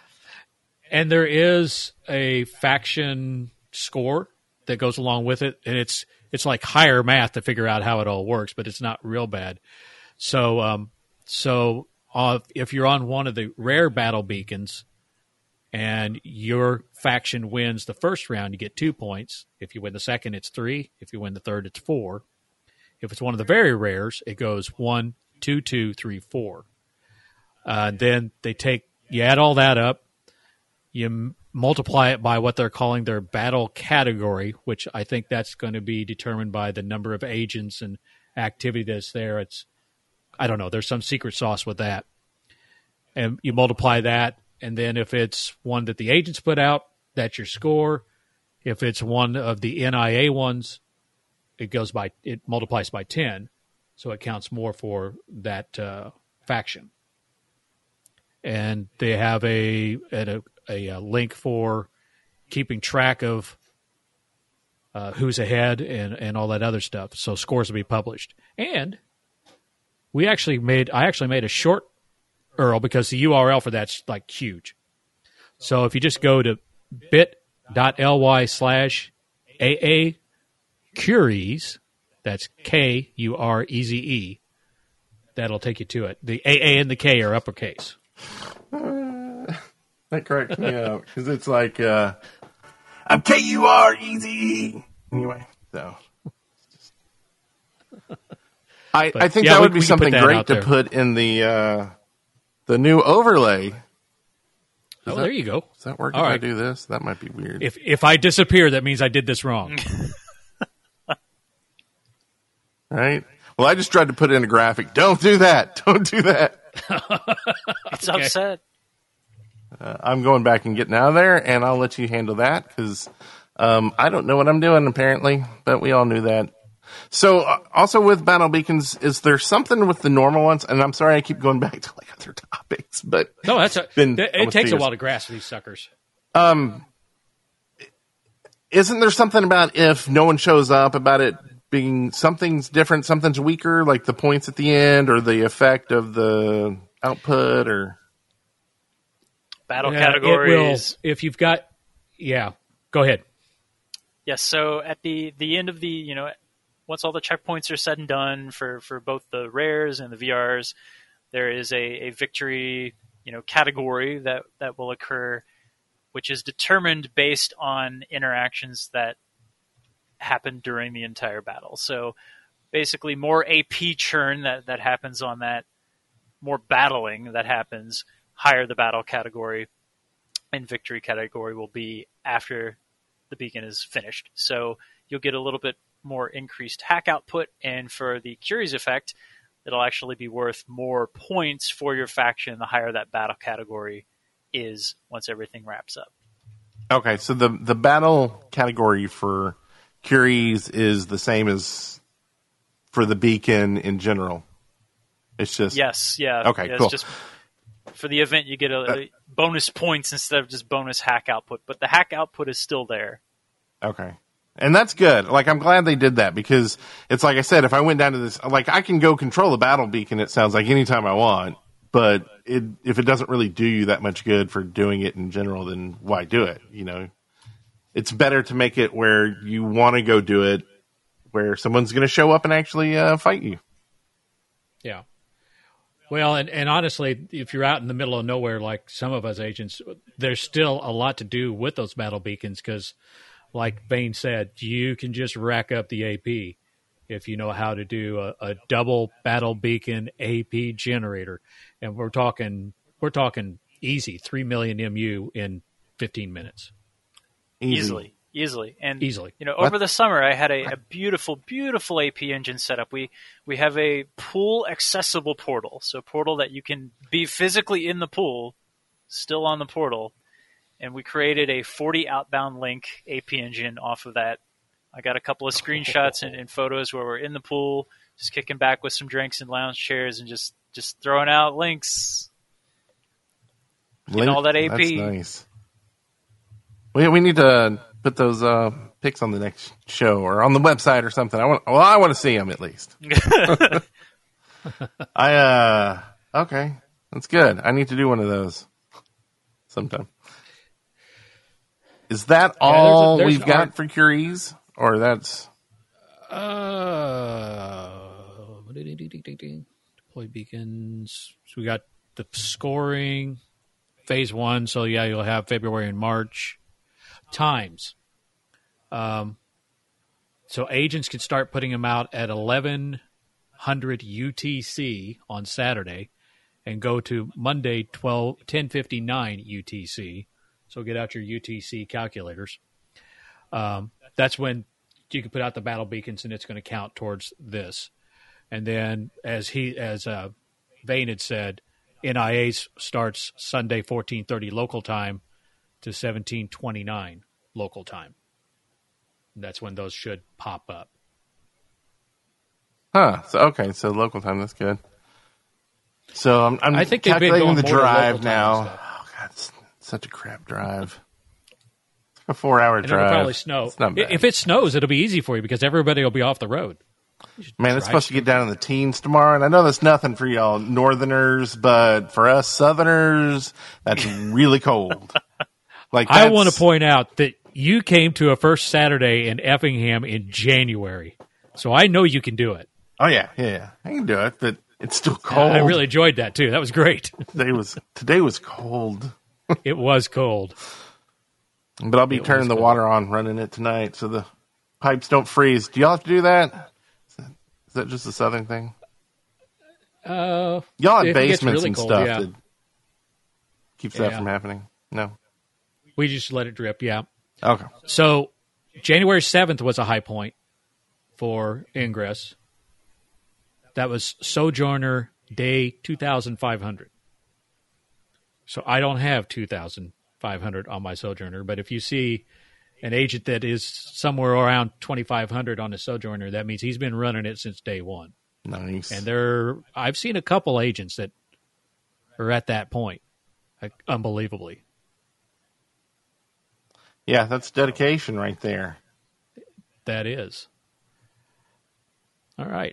And there is a faction score that goes along with it, and it's it's like higher math to figure out how it all works, but it's not real bad. So, um, so uh, if you're on one of the rare battle beacons and your faction wins the first round, you get two points. If you win the second, it's three. If you win the third, it's four. If it's one of the very rares, it goes one, two, two, three, four. Uh, then they take you add all that up. You m- multiply it by what they're calling their battle category, which I think that's going to be determined by the number of agents and activity that's there. It's, I don't know, there's some secret sauce with that. And you multiply that, and then if it's one that the agents put out, that's your score. If it's one of the N I A ones, it goes by, it multiplies by ten, so it counts more for that uh, faction. And they have a, a a, a link for keeping track of uh, who's ahead and, and all that other stuff. So scores will be published. And we actually made, I actually made a short U R L because the U R L for that's like huge. So if you just go to bit.ly slash AA Curies, that's K U R E Z E, that'll take you to it. The A A and the K are uppercase. that corrects me out because it's like uh, I'm K U R E Z E. Anyway, so I But, I think yeah, that we- would be we can put something that great out to there. put in the uh, the new overlay. Oh, that- there you go. Does that work All if I right. do this? That might be weird. If if I disappear, that means I did this wrong. Right? Well, I just tried to put in a graphic. Don't do that. Don't do that. It's upset. Uh, I'm going back and getting out of there, and I'll let you handle that because um, I don't know what I'm doing, apparently, but we all knew that. So, uh, also with Battle Beacons, is there something with the normal ones? And I'm sorry I keep going back to like other topics, but No, that's a, Been it, it almost takes two a while years. to grasp these suckers. um, isn't there something about if no one shows up about it being something's different, something's weaker, like the points at the end or the effect of the output or... Battle Yeah, categories. It will, if you've got, yeah, go ahead. Yes, so at the, the end of the, you know, once all the checkpoints are said and done for, for both the rares and the V Rs, there is a, a victory, you know, category that, that will occur which is determined based on interactions that happen during the entire battle. So basically more A P churn that, that happens on that, more battling that happens, higher the battle category and victory category will be after the beacon is finished. So you'll get a little bit more increased hack output, and for the Curies effect, it'll actually be worth more points for your faction the higher that battle category is once everything wraps up. Okay, so the the battle category for Curies is the same as for the beacon in general. It's just yes, yeah. Okay, yeah, cool. It's just for the event, you get a, a bonus points instead of just bonus hack output, but the hack output is still there. Okay. And that's good. Like, I'm glad they did that, because it's like I said, if I went down to this, like, I can go control the battle beacon, it sounds like, anytime I want, but it, if it doesn't really do you that much good for doing it in general, then why do it? You know, it's better to make it where you want to go do it, where someone's going to show up and actually uh, fight you. Yeah. Well, and, and honestly, if you're out in the middle of nowhere, like some of us agents, there's still a lot to do with those battle beacons, because like Vane said, you can just rack up the A P if you know how to do a, a double battle beacon A P generator. And we're talking we're talking easy, three million M U in fifteen minutes. Easy. Easily. Easily. And, Easily. you know, What? over the summer, I had a, a beautiful, beautiful A P engine set up. We, we have a pool accessible portal. So a portal that you can be physically in the pool, still on the portal. And we created a forty outbound link A P engine off of that. I got a couple of screenshots and, and photos where we're in the pool, just kicking back with some drinks and lounge chairs and just, just throwing out links. Link? all that A P. That's nice. We we need to put those uh, pics on the next show or on the website or something. I want. Well, I want to see them at least. I uh okay, that's good. I need to do one of those sometime. Is that Yeah, there's a- all there's we've an got art- for Curies, or that's Uh, deploy beacons. So we got the scoring, phase one. So yeah, you'll have February and March. Times. Um, so agents can start putting them out at eleven hundred U T C on Saturday, and go to Monday twelve ten fifty-nine U T C. So get out your U T C calculators. Um, that's when you can put out the battle beacons, and it's going to count towards this. And then, as he, as uh, Vane had said, N I A starts Sunday fourteen thirty local time to seventeen twenty-nine local time. And that's when those should pop up. huh? So okay, so local time. That's good. So I'm, I'm I think they've been calculating going the more to drive local time now. stuff. Oh god, it's such a crap drive. It's like a four-hour And drive. it'll probably snow. It's not bad. If it snows, it'll be easy for you because everybody will be off the road. Man, it's drive supposed to get down in the teens tomorrow, and I know that's nothing for y'all Northerners, but for us Southerners, that's really cold. Like I that's- want to point out that you came to a first Saturday in Effingham in January. So I know you can do it. Oh yeah, yeah, yeah. I can do it, but it's still cold. I really enjoyed that too. That was great. Today was today was cold, It was cold. but I'll be It turning was the cold. water on, running it tonight, so the pipes don't freeze. Do y'all have to do that? Is that, is that just a Southern thing? Uh, Y'all have if it gets basements really and cold, stuff yeah. that keeps that Yeah. from happening. No. We just let it drip, yeah. Okay. So January seventh was a high point for Ingress. That was Sojourner Day two thousand five hundred. So I don't have two thousand five hundred on my Sojourner, but if you see an agent that is somewhere around twenty-five hundred on a Sojourner, that means he's been running it since day one. Nice. And there, I've seen a couple agents that are at that point, like, unbelievably. Yeah, that's dedication right there. That is. All right.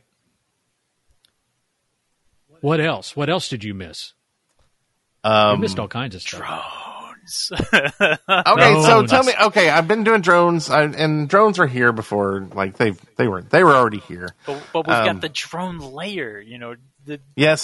What else? What else did you miss? You Um, missed all kinds of stuff. Drones. Okay, so Drones. tell me. Okay, I've been doing drones, I, and drones are here before. Like they they were they were already here. But, but we've Um, got the drone layer, you know. The,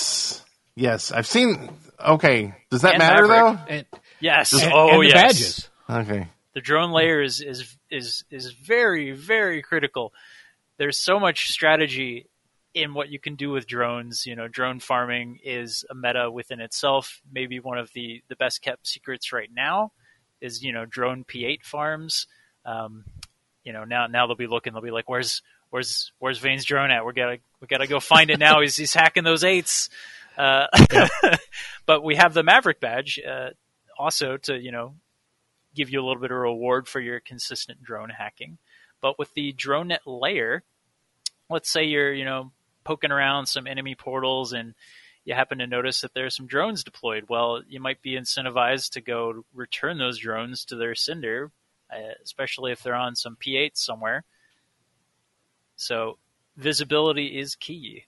Yes, yes, I've seen. Okay, does that And matter Maverick. though? And, yes. and, oh, and the yes. badges. Okay. The drone layer is is is is very, very critical. There's so much strategy in what you can do with drones. You know, drone farming is a meta within itself. Maybe one of the, the best kept secrets right now is, you know, drone P eight farms. Um, you know, now now they'll be looking, they'll be like, where's where's where's Vane's drone at? We gotta we gotta go find it now. he's he's hacking those eights. Uh, yeah. But we have the Maverick badge uh, also to, you know, give you a little bit of reward for your consistent drone hacking. But with the DroneNet layer, let's say you're, you know, poking around some enemy portals and you happen to notice that there's some drones deployed. Well, you might be incentivized to go return those drones to their sender, uh, especially if they're on some P eight somewhere. So visibility is key.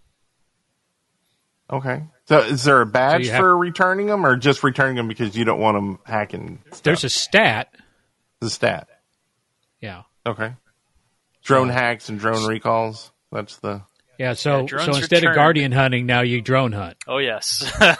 Okay. So is there a badge So have- for returning them, or just returning them because you don't want them hacking stuff? There's a stat. The stat. Yeah. Okay. Drone So- hacks and drone recalls. That's the... Yeah, so Yeah, drones so instead return. of guardian hunting, now you drone hunt. Oh, yes.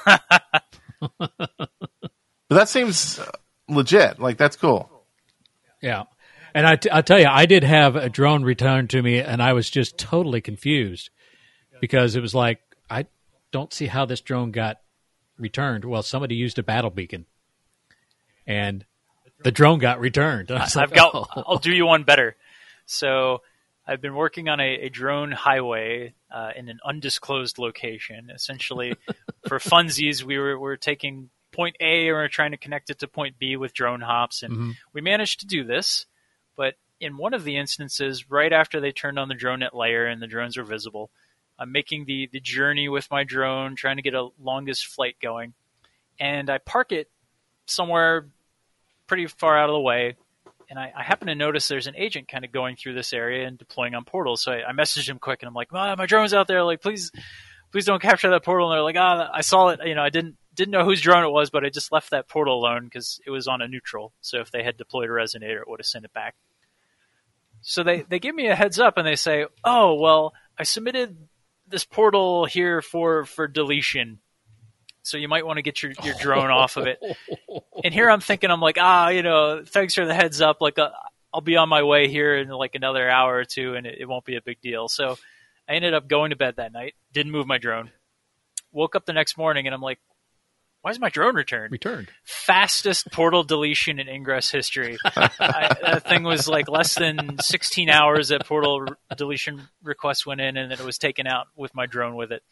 But that seems uh, legit. Like, that's cool. Yeah. And I t- I'll tell you, I did have a drone returned to me, and I was just totally confused because it was like, I don't see how this drone got returned. Well, somebody used a battle beacon, and the drone got returned. I was I've like, got. oh. I'll do you one better. So I've been working on a, a drone highway uh, in an undisclosed location. Essentially, for funsies, we were, we were taking point A and we we're trying to connect it to point B with drone hops, and Mm-hmm. we managed to do this. But in one of the instances, right after they turned on the DroneNet layer and the drones were visible, I'm making the, the journey with my drone, trying to get a longest flight going. And I park it somewhere pretty far out of the way. And I, I happen to notice there's an agent kind of going through this area and deploying on portals. So I, I messaged him quick and I'm like, oh, my drone's out there. Like, please, please don't capture that portal. And they're like, ah, oh, I saw it. You know, I didn't, didn't know whose drone it was, but I just left that portal alone because it was on a neutral. So if they had deployed a resonator, it would have sent it back. So they, they give me a heads up and they say, oh, well, I submitted this portal here for, for deletion. So you might want to get your, your drone off of it. And here I'm thinking, I'm like, ah, you know, thanks for the heads up. Like, uh, I'll be on my way here in like another hour or two and it, it won't be a big deal. So I ended up going to bed that night, didn't move my drone. Woke up the next morning and I'm like, why is my drone returned? Returned. Fastest portal deletion in Ingress history. I, that thing was like less than sixteen hours that portal re- deletion request went in, and then it was taken out with my drone with it.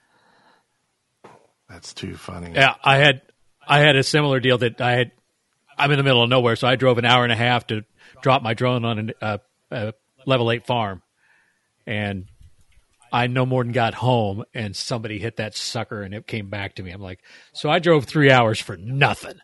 That's too funny. Yeah, I had I had a similar deal that I had. I'm in the middle of nowhere, so I drove an hour and a half to drop my drone on a uh, uh, level eight farm, and I no more than got home, and somebody hit that sucker, and it came back to me. I'm like, so I drove three hours for nothing.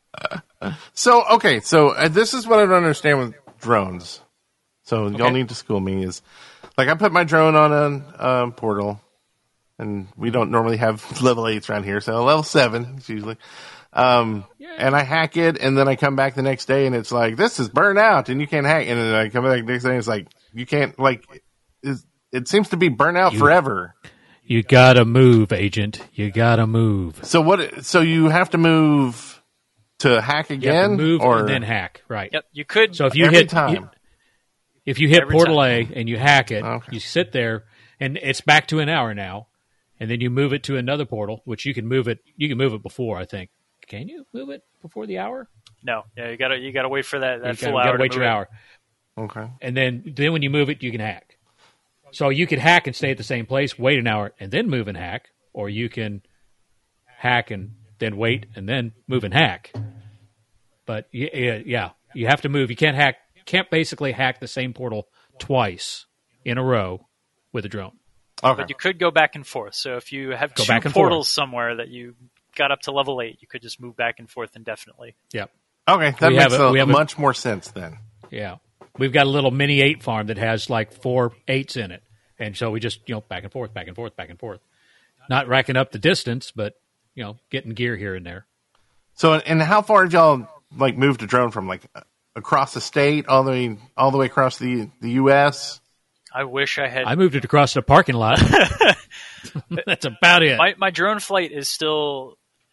So, okay, so uh, this is what I don't understand with drones. So y'all Okay. need to school me. Is like I put my drone on a um, portal, and we don't normally have level eights around here, so level seven is usually. Um, and I hack it, and then I come back the next day, and it's like, this is burned out, and you can't hack. And then I come back the next day, and it's like, you can't, like, is it seems to be burnt out forever. You gotta move, agent. You gotta move. So what? So you have to move to hack You have again, to move or and then hack. Right. Yep, you could. So if you every hit time? if you hit Every portal time. A and you hack it, Okay. you sit there, and it's back to an hour now, and then you move it to another portal, which you can move it. You can move it before, I think. Can you move it before the hour? no, yeah, you gotta you gotta wait for that, that You full gotta, hour. gotta to wait move your it. hour, okay, and then then when you move it, you can hack. So you could hack and stay at the same place, wait an hour, and then move and hack, or you can hack and then wait and then move and hack. But yeah, yeah, you have to move. You can't hack. Can't basically hack the same portal twice in a row with a drone. okay. But you could go back and forth. So if you have Go two back and portals forth. somewhere that you got up to level eight, you could just move back and forth indefinitely. Yep. Okay, that We makes have a- a, we have a- much more sense then. Yeah. We've got a little mini eight farm that has like four eights in it. And so we just, you know, back and forth, back and forth, back and forth. Not racking up the distance, but, you know, getting gear here and there. So, and how far did y'all like move the drone from? Like across the state, all the way, all the way across the the U S. I wish I had. I moved it across the parking lot. That's about it. my my drone flight is still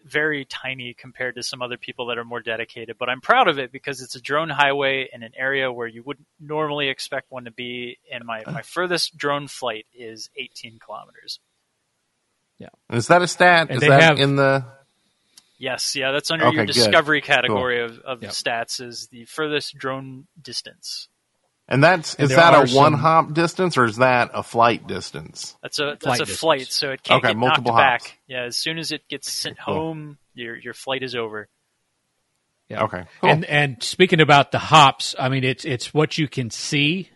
very tiny compared to some other people that are more dedicated, but I'm proud of it because it's a drone highway in an area where you wouldn't normally expect one to be. And my, my furthest drone flight is eighteen kilometers. Yeah. Is that a stat? And is they that have- in the... Yes, yeah, that's under Okay, your good. discovery category Cool. of, of Yep. stats is the furthest drone distance. And that's And is there that are a some- one hop distance or is that a flight distance? That's a that's Flight a distance. flight, so it can't Okay, get multiple knocked hops. back. Yeah, as soon as it gets sent Cool. home, your your flight is over. Yeah. Okay, cool. And and speaking about the hops, I mean it's it's what you can see.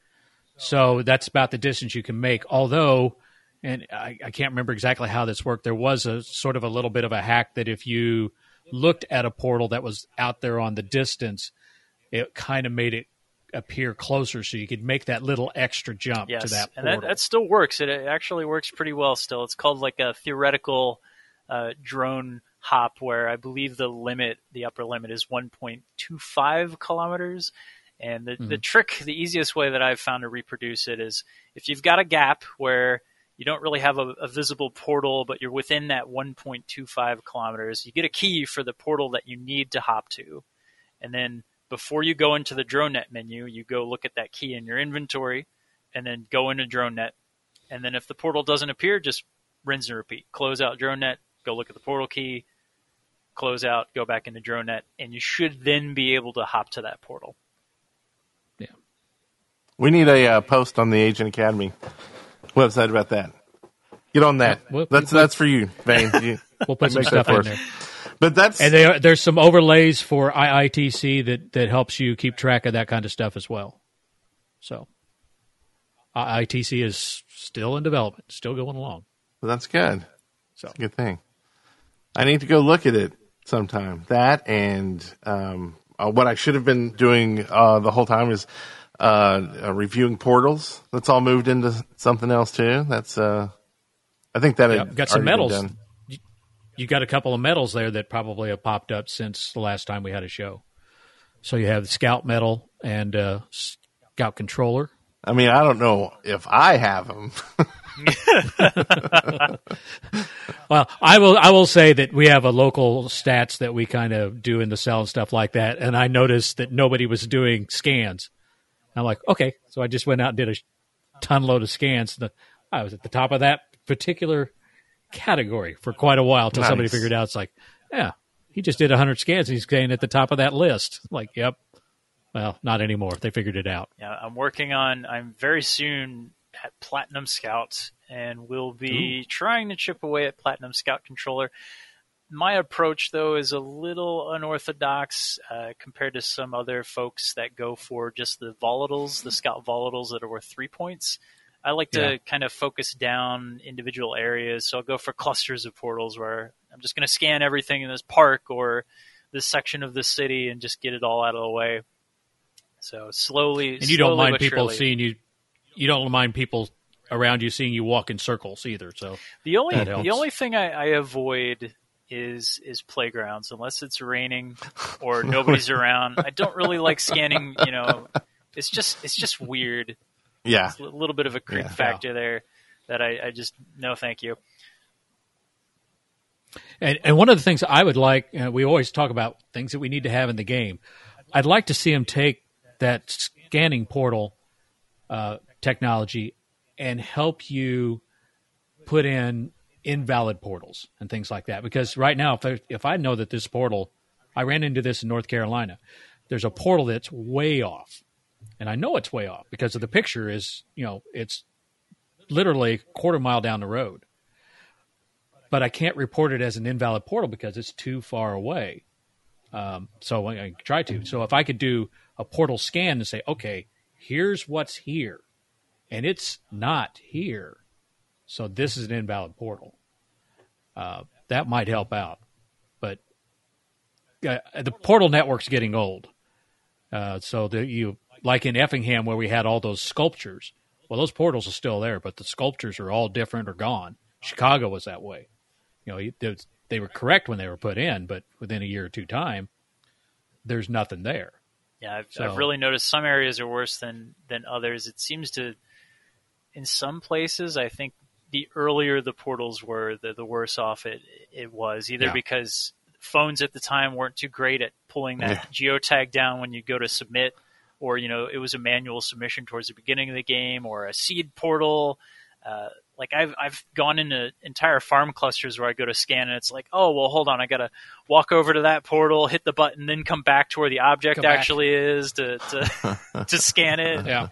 So that's about the distance you can make. Although, and I, I can't remember exactly how this worked. There was a sort of a little bit of a hack that if you looked at a portal that was out there on the distance, it kind of made it appear closer, so you could make that little extra jump Yes, to that and portal. that, that still works. It, it actually works pretty well still. It's called like a theoretical uh, drone hop, where I believe the limit, the upper limit, is one point two five kilometers. And the, Mm-hmm. the trick, the easiest way that I've found to reproduce it is if you've got a gap where you don't really have a, a visible portal, but you're within that one point two five kilometers, you get a key for the portal that you need to hop to. And then before you go into the DroneNet menu, you go look at that key in your inventory and then go into DroneNet. And then if the portal doesn't appear, just rinse and repeat. Close out DroneNet, go look at the portal key, close out, go back into DroneNet, and you should then be able to hop to that portal. Yeah. We need a uh, post on the Agent Academy website about that. Get on that. Yeah, we'll- that's we'll- that's for you, Vane. You, We'll put some make that stuff in for us. there. But that's And there, there's some overlays for I I T C that, that helps you keep track of that kind of stuff as well. So I I T C is still in development, still going along. that's good. So Good thing. I need to go look at it sometime. That and um, uh, what I should have been doing uh, the whole time is uh, uh, reviewing portals. That's all moved into something else too. That's uh, I think that yeah, had got some already been medals. done. You, you got a couple of medals there that probably have popped up since the last time we had a show. So you have the Scout medal and uh, Scout controller. I mean, I don't know if I have them. Well, I will. I will say that we have a local stats that we kind of do in the cell and stuff like that. And I noticed that nobody was doing scans. I'm like, okay, so I just went out and did a ton load of scans. The, I was at the top of that particular category for quite a while until somebody Nice. figured out. It's like, yeah, he just did one hundred scans. And he's staying at the top of that list. Like, yep. Well, not anymore. They figured it out. Yeah, I'm working on, I'm very soon at Platinum Scout, and we'll be Ooh. trying to chip away at Platinum Scout Controller. My approach, though, is a little unorthodox uh, compared to some other folks that go for just the volatiles, the Scout volatiles that are worth three points. I like to Yeah. kind of focus down individual areas, so I'll go for clusters of portals where I'm just going to scan everything in this park or this section of the city and just get it all out of the way. So slowly, And you don't slowly mind but people surely. seeing you. You don't mind people around you seeing you walk in circles either. So The only That helps. the only thing I, I avoid is is playgrounds unless it's raining or nobody's around. I don't really like scanning. You know, it's just it's just weird. Yeah. It's a little bit of a creep Yeah. factor there that I, I just no thank you. And, and one of the things I would like, uh, we always talk about things that we need to have in the game. I'd like to see them take that scanning portal uh, technology and help you put in invalid portals and things like that. Because right now, if I, if I know that this portal, I ran into this in North Carolina, there's a portal that's way off. And I know it's way off because of the picture is, you know, it's literally a quarter mile down the road. But I can't report it as an invalid portal because it's too far away. Um, so I, I try to. So if I could do a portal scan and say, okay, here's what's here, and it's not here, so this is an invalid portal. Uh, that might help out. But uh, the portal network's getting old. Uh, so the, you like in Effingham where we had all those sculptures. Well, those portals are still there, but the sculptures are all different or gone. Chicago was that way. You know, they, they were correct when they were put in, but within a year or two time, there's nothing there. Yeah, I've, So- I've really noticed some areas are worse than than others. It seems to, in some places, I think the earlier the portals were, the, the worse off it it was. Either Yeah. because phones at the time weren't too great at pulling that geotag down when you go to submit, or you know it was a manual submission towards the beginning of the game, or a seed portal. Uh, like I've I've gone into entire farm clusters where I go to scan and it's like, oh well, hold on, I gotta walk over to that portal, hit the button, then come back to where the object Come back. actually is to to, to scan it. Yeah.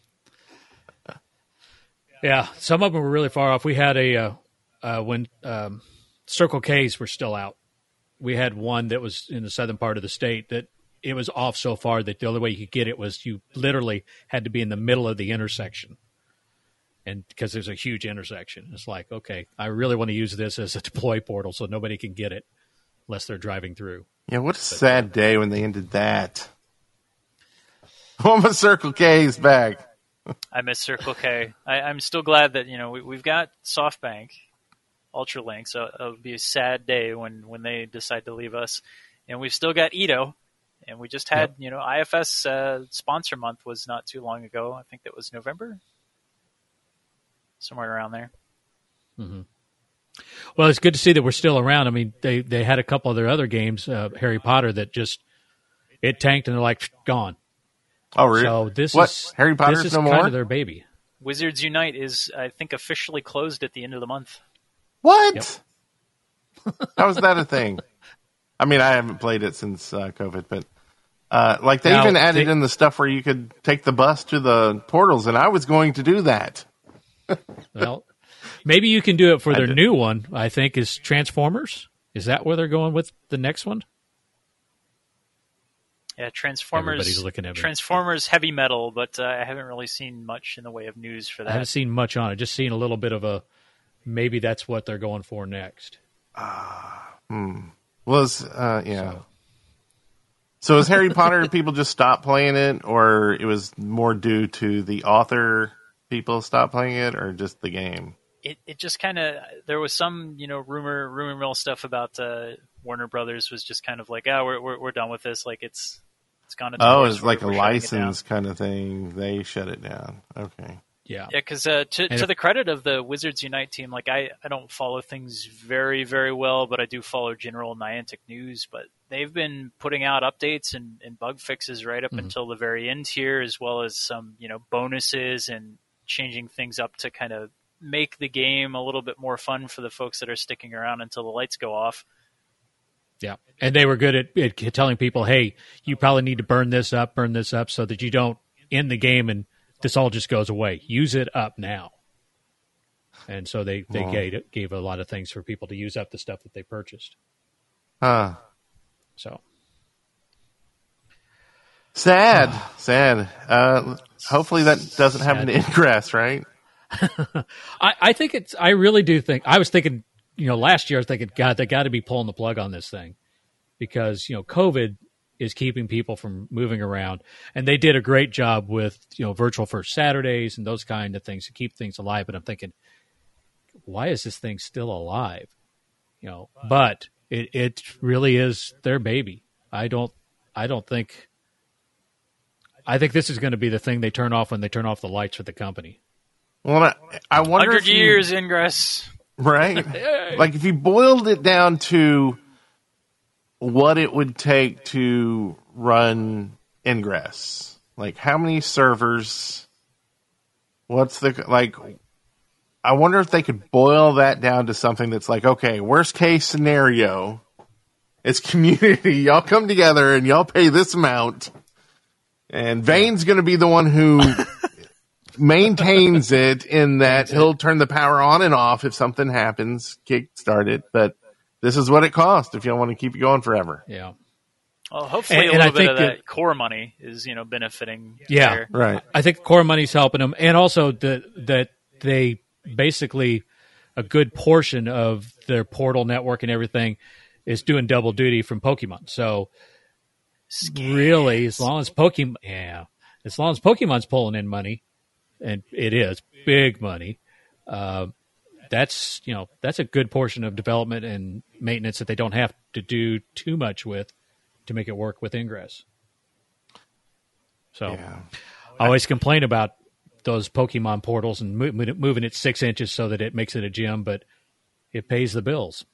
Yeah, some of them were really far off. We had a, uh, uh, when um, Circle K's were still out, we had one that was in the southern part of the state that it was off so far that the only way you could get it was you literally had to be in the middle of the intersection. And because there's a huge intersection. It's like, okay, I really want to use this as a deploy portal so nobody can get it unless they're driving through. Yeah, what a sad day when they ended that. Oh, my Circle K's back. I miss Circle K. I, I'm still glad that you know we, we've got SoftBank, Ultralink, so it'll be a sad day when, when they decide to leave us. And we've still got Ito, and we just had Yep. you know I F S uh, sponsor month was not too long ago. I think that was November, somewhere around there. Mm-hmm. Well, it's good to see that we're still around. I mean, they, they had a couple of their other games, uh, Harry Potter, that just it tanked and they're like gone. Oh, really? So this what? is Harry Potter's this is no kind more? of their baby. Wizards Unite is I think officially closed at the end of the month. What? How is that a thing? I mean, I haven't played it since uh, COVID, but uh, like they Now, even added they- in the stuff where you could take the bus to the portals, and I was going to do that. Well, maybe you can do it for I their did. new one. I think is Transformers. Is that where they're going with the next one? Yeah, Transformers. Everybody's looking at me. Transformers heavy metal, but uh, I haven't really seen much in the way of news for I haven't that. seen much on it. Just seen a little bit of a maybe that's what they're going for next. Was uh, yeah. So is Harry Potter? People just stopped playing it, or it was more due to the author? People stopped playing it, or just the game? It it just kind of there was some you know rumor rumor mill stuff about uh, Warner Brothers was just kind of like ah we're we're, we're done with this, like it's it's gone. Into Oh, worse, it's like a we're- we're shutting it down. license kind of thing. They shut it down. Okay. Yeah. Yeah, because uh, to, And to if- the credit of the Wizards Unite team, like I, I don't follow things very, very well, but I do follow general Niantic news. But they've been putting out updates and, and bug fixes right up Mhm. until the very end here, as well as some you know bonuses and changing things up to kind of make the game a little bit more fun for the folks that are sticking around until the lights go off. Yeah. And they were good at, at telling people, hey, you probably need to burn this up, burn this up so that you don't end the game and this all just goes away. Use it up now. And so they, they Wow. gave, gave a lot of things for people to use up the stuff that they purchased. Huh. So, Sad. Sad. Uh, hopefully that doesn't happen to Ingress, right? I, I think it's, I really do think, I was thinking, you know, last year I was thinking, God, they got to be pulling the plug on this thing because, you know, COVID is keeping people from moving around. And they did a great job with, you know, virtual first Saturdays and those kind of things to keep things alive. But I'm thinking, why is this thing still alive? You know, but it, it really is their baby. I don't, I don't think, I think this is going to be the thing they turn off when they turn off the lights for the company. Well, I, I wonder Hundred if you- years, Ingress. right? Like if you boiled it down to what it would take to run Ingress, like how many servers? What's the like? I wonder if they could boil that down to something that's like, okay, worst case scenario, it's community. Y'all come together and y'all pay this amount, and Vane's going to be the one who maintains it in that he'll turn the power on and off if something happens, kickstart it. But this is what it costs if you want to keep it going forever. Yeah. Well, hopefully And- a and little I bit think of that- that core money is you know benefiting. Yeah. there. Right. I think core money's helping them, and also that that they basically a good portion of their portal network and everything is doing double duty from Pokemon. So really, as long as Pokemon, yeah, as long as Pokemon's pulling in money, and it is big money, uh, that's you know that's a good portion of development and maintenance that they don't have to do too much with to make it work with Ingress. So. Yeah. I always complain about those Pokemon portals and mo- moving it six inches so that it makes it a gym, but it pays the bills.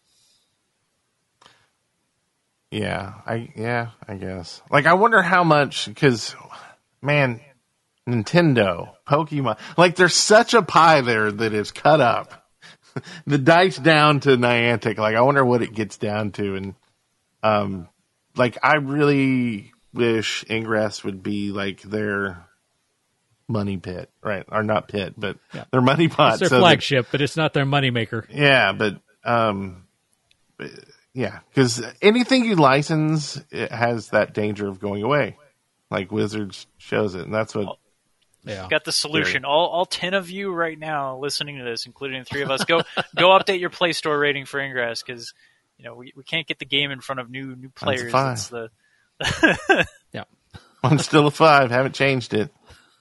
Yeah, I yeah, I guess. Like, I wonder how much, because, man, Nintendo, Pokemon, like, there's such a pie there that is cut up. The dice down to Niantic, like, I wonder what it gets down to. And, um, like, I really wish Ingress would be, like, their money pit, right? Or not pit, but yeah. their money pot. It's their so flagship, that, but it's not their moneymaker. Yeah, but, um, yeah, because anything you license, it has that danger of going away. Like Wizards shows it, and that's what... Yeah. Got the solution. All all ten of you right now listening to this, including the three of us, go go update your Play Store rating for Ingress, because you know we, we can't get the game in front of new new players. That's fine. It's the yeah. I'm still a five. Haven't changed it.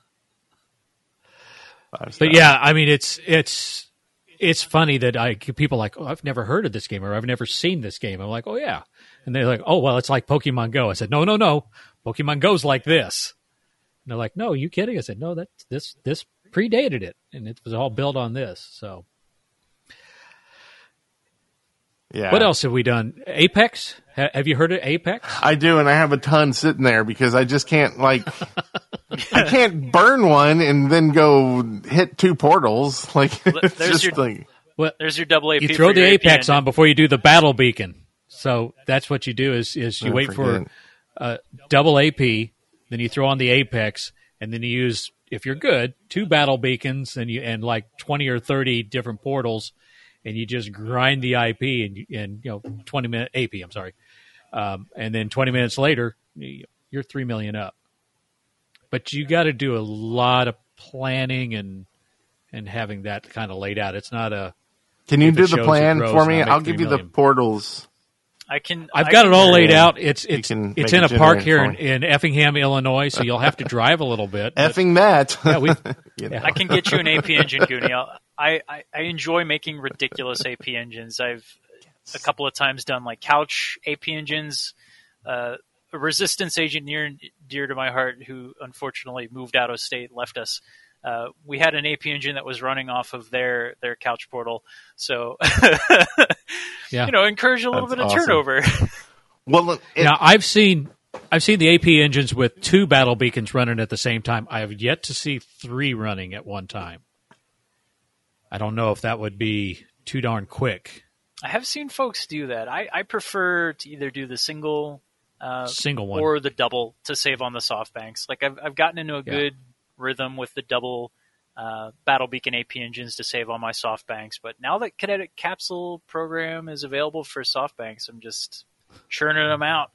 But yeah, I mean, it's it's it's funny that I people are like, oh, I've never heard of this game, or I've never seen this game. I'm like, oh yeah, and they're like, oh well, it's like Pokemon Go. I said, no, no, no, Pokemon Go's like this. And they're like, no, you kidding? I said, no, that this this predated it, and it was all built on this. So, yeah. What else have we done? Apex? Ha- have you heard of Apex? I do, and I have a ton sitting there because I just can't like. I can't burn one and then go hit two portals. Like, it's There's just your- like. Well, there's your double A P. you throw for the your Apex A P on before you do the battle beacon. So that's what you do is is you Oh, wait for forget. uh, double A P, then you throw on the Apex, and then you use, if you're good, two battle beacons and you and like twenty or thirty different portals, and you just grind the I P and you- and you know twenty minute A P. I'm sorry, um, and then twenty minutes later you're three million up. But you got to do a lot of planning and and having that kind of laid out. It's not a Can you if it do shows the it plan grows for and me? I make I'll three give you the million. portals. I can. I've I got can, it all laid Yeah. out. It's it's can it's make in it a park generate here for in, me. in Effingham, Illinois, so you'll have to drive a little bit. but- Effing that. Yeah, we- You know. I can get you an A P engine, Goonie. I'll- I, I I enjoy making ridiculous A P engines. I've a couple of times done like couch A P engines. Uh, a resistance agent near and dear to my heart, who unfortunately moved out of state, left us. Uh, we had an A P engine that was running off of their, their couch portal. So, Yeah. you know, encourage a little That's bit of awesome. turnover. Well, look, it, Now I've seen I've seen the A P engines with two battle beacons running at the same time. I have yet to see three running at one time. I don't know if that would be too darn quick. I have seen folks do that. I, I prefer to either do the single uh, Single one. or the double to save on the soft banks. Like I've I've gotten into a Yeah. good rhythm with the double uh, Battle Beacon A P engines to save on my soft banks. But now that Kinetic Capsule program is available for soft banks, I'm just churning them out.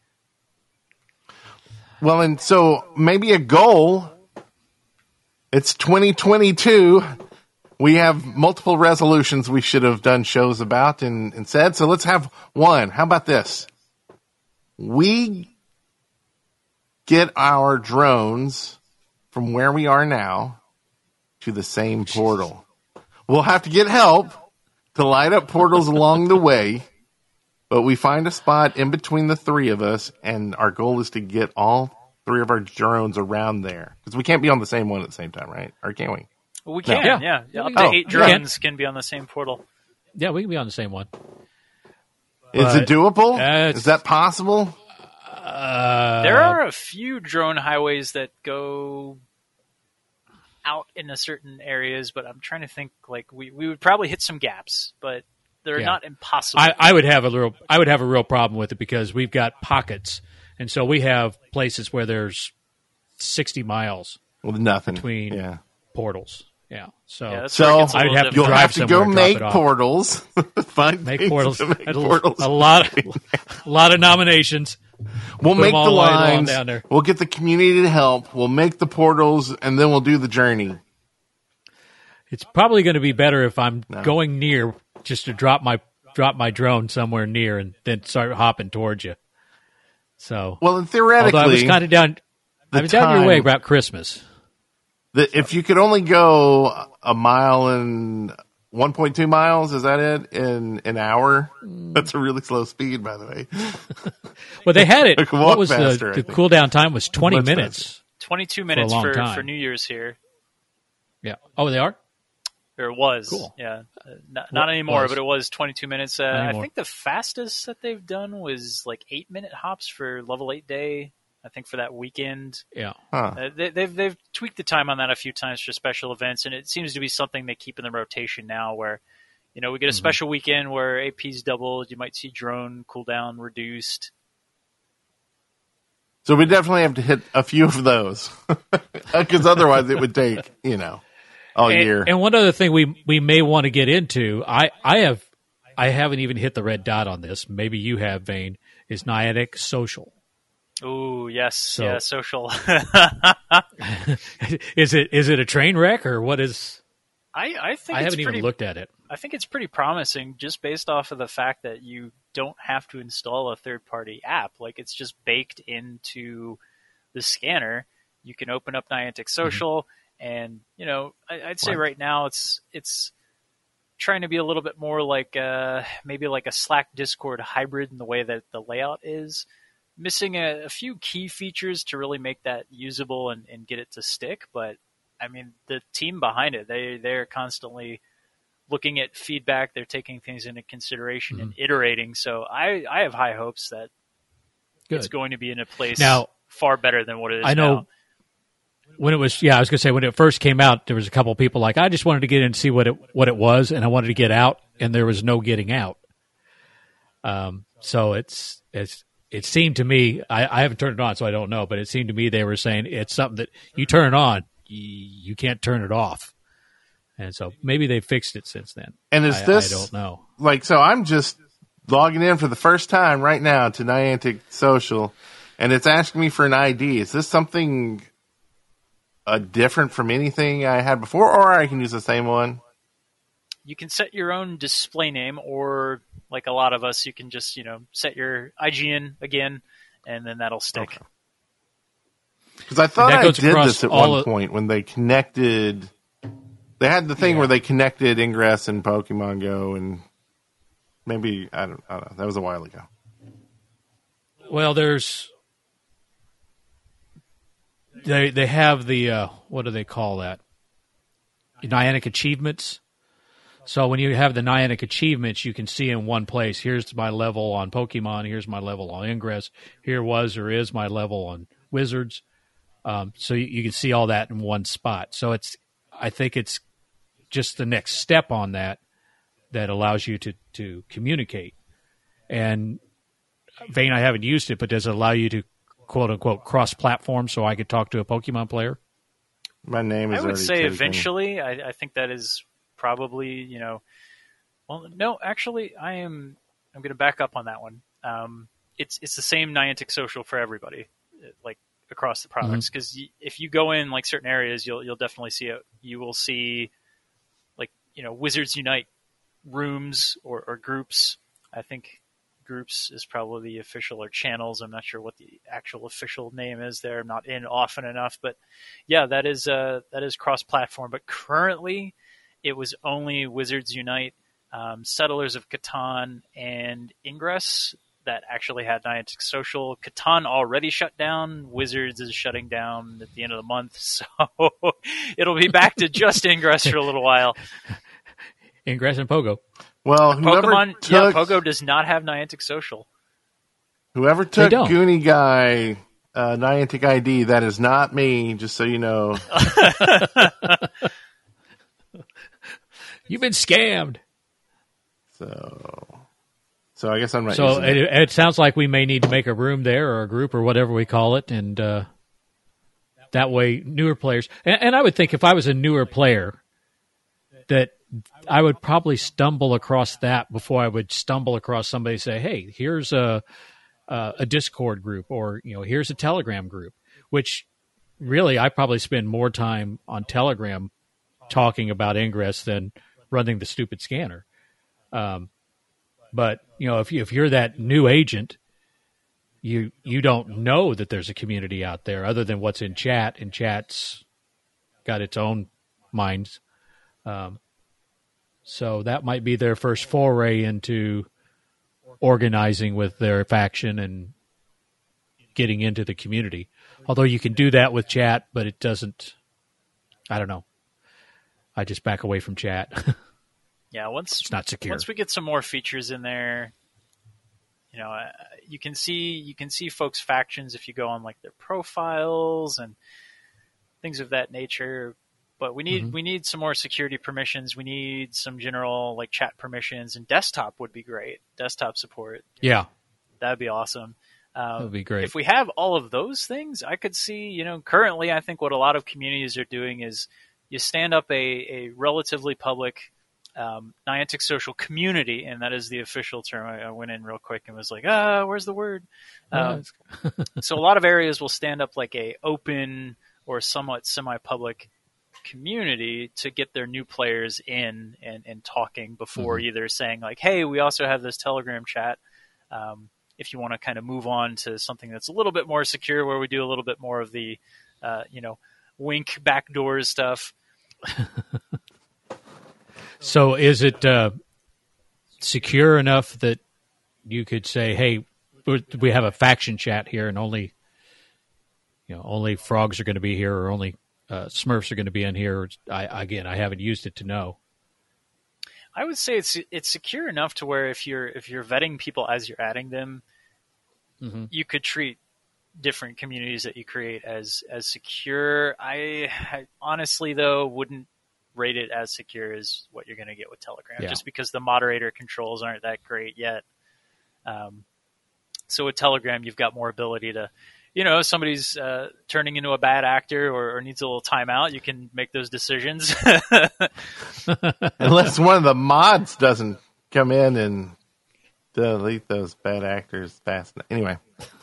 well, and so maybe a goal. It's twenty twenty-two. We have multiple resolutions we should have done shows about and, and said. So let's have one. How about this? We get our drones from where we are now to the same portal. We'll have to get help to light up portals along the way, but we find a spot in between the three of us, and our goal is to get all three of our drones around there. Because we can't be on the same one at the same time, right? Or can we? Well, we can, Yeah. yeah. yeah. Up Oh, to eight you can. drones can be on the same portal. Yeah, we can be on the same one. Is it But doable? that's- Is that possible? Uh, There are a few drone highways that go out in a certain areas, but I'm trying to think. Like we, we would probably hit some gaps, but they're Yeah. not impossible. I, I would have a real I would have a real problem with it because we've got pockets, and so we have places where there's sixty miles Well, nothing. Between- yeah. portals. Yeah, so Yeah, that's where it So gets a I'd little have to you'll difficult. drive have to go somewhere and drop make it off. portals. Find make things portals. to make a, portals. a lot, a lot of nominations. We'll Put make them all the lined along lines. down there. We'll get the community to help. We'll make the portals, and then we'll do the journey. It's probably going to be better if I'm No. going near just to drop my drop my drone somewhere near and then start hopping towards you. So, Well, and although I was theoretically, kind of down, the I was down your way time- about Christmas. the, if you could only go a mile and one point two miles, is that it, in an hour? That's a really slow speed, by the way. Well, they had it. I could walk What was faster, I the, the think. cool down time was twenty Much minutes. faster. twenty-two minutes long for, time. for New Year's here. Yeah. Oh, they are? Or it was. Cool. Yeah. Uh, not, not anymore, was. but it was twenty-two minutes. Uh, I anymore. think the fastest that they've done was like eight-minute hops for level eight day, I think, for that weekend. Yeah. Huh. Uh, they, they've they've tweaked the time on that a few times for special events, and it seems to be something they keep in the rotation now where, you know, we get a Mm-hmm. special weekend where A P's doubled, you might see drone cooldown reduced. So we definitely have to hit a few of those, because otherwise it would take, you know, all And, year. and one other thing we we may want to get into, I, I have I haven't even hit the red dot on this. Maybe you have, Vane, is Niantic Social. Ooh, yes, So- yeah, social. is it is it a train wreck or what is I, I think I it's haven't pretty, even looked at it. I think it's pretty promising just based off of the fact that you don't have to install a third-party app. Like, it's just baked into the scanner. You can open up Niantic Social, mm-hmm. and, you know, I, I'd say Right. right now it's it's trying to be a little bit more like uh, maybe like a Slack Discord hybrid in the way that the layout is. Missing a, a few key features to really make that usable and, and get it to stick, but I mean, the team behind it, they, they're constantly looking at feedback. They're taking things into consideration Mm-hmm. and iterating. So I, I have high hopes that Good. it's going to be in a place Now, far better than what it is I know now. when it was, yeah, I was going to say when it first came out, there was a couple of people like, I just wanted to get in and see what it what it was, and I wanted to get out, and there was no getting out. Um, so it's it's it seemed to me, I, I haven't turned it on, so I don't know, but it seemed to me they were saying it's something that you turn it on, you, you can't turn it off, and so maybe they fixed it since then. And is I, this I don't know. like, so I'm just logging in for the first time right now to Niantic Social, and it's asking me for an I D. Is this something uh, different from anything I had before, or I can use the same one? You can set your own display name, or like a lot of us, you can just, you know, set your I G N again, and then that'll stick. Okay. Because I thought That I goes did across this at all one of- point when they connected. They had the thing Yeah. where they connected Ingress and Pokemon Go, and maybe I don't, I don't know. That was a while ago. Well, there's they they have the uh, what do they call that? Niantic achievements. So when you have the Niantic achievements, you can see in one place, here's my level on Pokemon, here's my level on Ingress, here was or is my level on Wizards. Um, so you, you can see all that in one spot. So it's, I think it's just the next step on that that allows you to, to communicate. And Vane, I haven't used it, but does it allow you to quote unquote cross platform so I could talk to a Pokemon player? My name is I would already say taken. eventually. I, I think that is probably, you know, well, no, actually, I am. I'm going to back up on that one. Um, it's it's the same Niantic Social for everybody, like across the products. Because mm-hmm. if you go in like certain areas, you'll you'll definitely see it. You will see, like, you know, Wizards Unite rooms or, or groups. I think groups is probably the official, or channels. I'm not sure what the actual official name is there. I'm not in often enough, but yeah, that is uh, that is cross-platform. But currently, it was only Wizards Unite, um, Settlers of Catan, and Ingress that actually had Niantic Social. Catan already shut down. Wizards is shutting down at the end of the month, so it'll be back to just Ingress for a little while. Ingress and Pogo. Well, whoever Pokemon, took, yeah, Pogo does not have Niantic Social. whoever took don't. Goonie Guy uh, Niantic I D, that is not me, just so you know. You've been scammed. So, so I guess I'm not So using it, it. it sounds like we may need to make a room there or a group or whatever we call it, and uh, that way newer players. And, and I would think if I was a newer player, that I would probably stumble across that before I would stumble across somebody say, "Hey, here's a a, a Discord group," or you know, "Here's a Telegram group." Which really, I probably spend more time on Telegram talking about Ingress than running the stupid scanner. Um, but you know, if you, if you're that new agent, you you don't know that there's a community out there other than what's in chat, and chat's got its own minds. Um, so that might be their first foray into organizing with their faction and getting into the community. Although you can do that with chat, but it doesn't. I don't know. I just back away from chat. Yeah, once It's not secure. Once we get some more features in there, you know, uh, you can see you can see folks' factions if you go on like their profiles and things of that nature. But we need Mhm. we need some more security permissions. We need some general like chat permissions, and desktop would be great. Desktop support, Yeah, that'd be awesome. Um, that would be great. If we have all of those things, I could see, you know, currently I think what a lot of communities are doing is you stand up a, a relatively public um, Niantic social community, and that is the official term. I, I went in real quick and was like, ah, where's the word? Um, so a lot of areas will stand up like a open or somewhat semi-public community to get their new players in and, and talking before Mhm. either saying like, hey, we also have this Telegram chat. Um, if you want to kind of move on to something that's a little bit more secure, where we do a little bit more of the, uh, you know, wink backdoors stuff. So is it uh, secure enough that you could say, hey, we have a faction chat here and only, you know, only frogs are going to be here or only uh, Smurfs are going to be in here? I, again, I haven't used it to know. I would say it's it's secure enough to where if you're if you're vetting people as you're adding them, Mm-hmm. you could treat different communities that you create as as secure. I, I honestly though wouldn't rate it as secure as what you're going to get with Telegram, Yeah. just because the moderator controls aren't that great yet. Um, so with Telegram, you've got more ability to, you know, if somebody's uh, turning into a bad actor or, or needs a little timeout, you can make those decisions. Unless one of the mods doesn't come in and delete those bad actors fast enough. Anyway.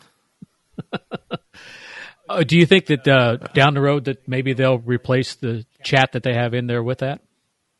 Uh, do you think that uh, down the road that maybe they'll replace the chat that they have in there with that?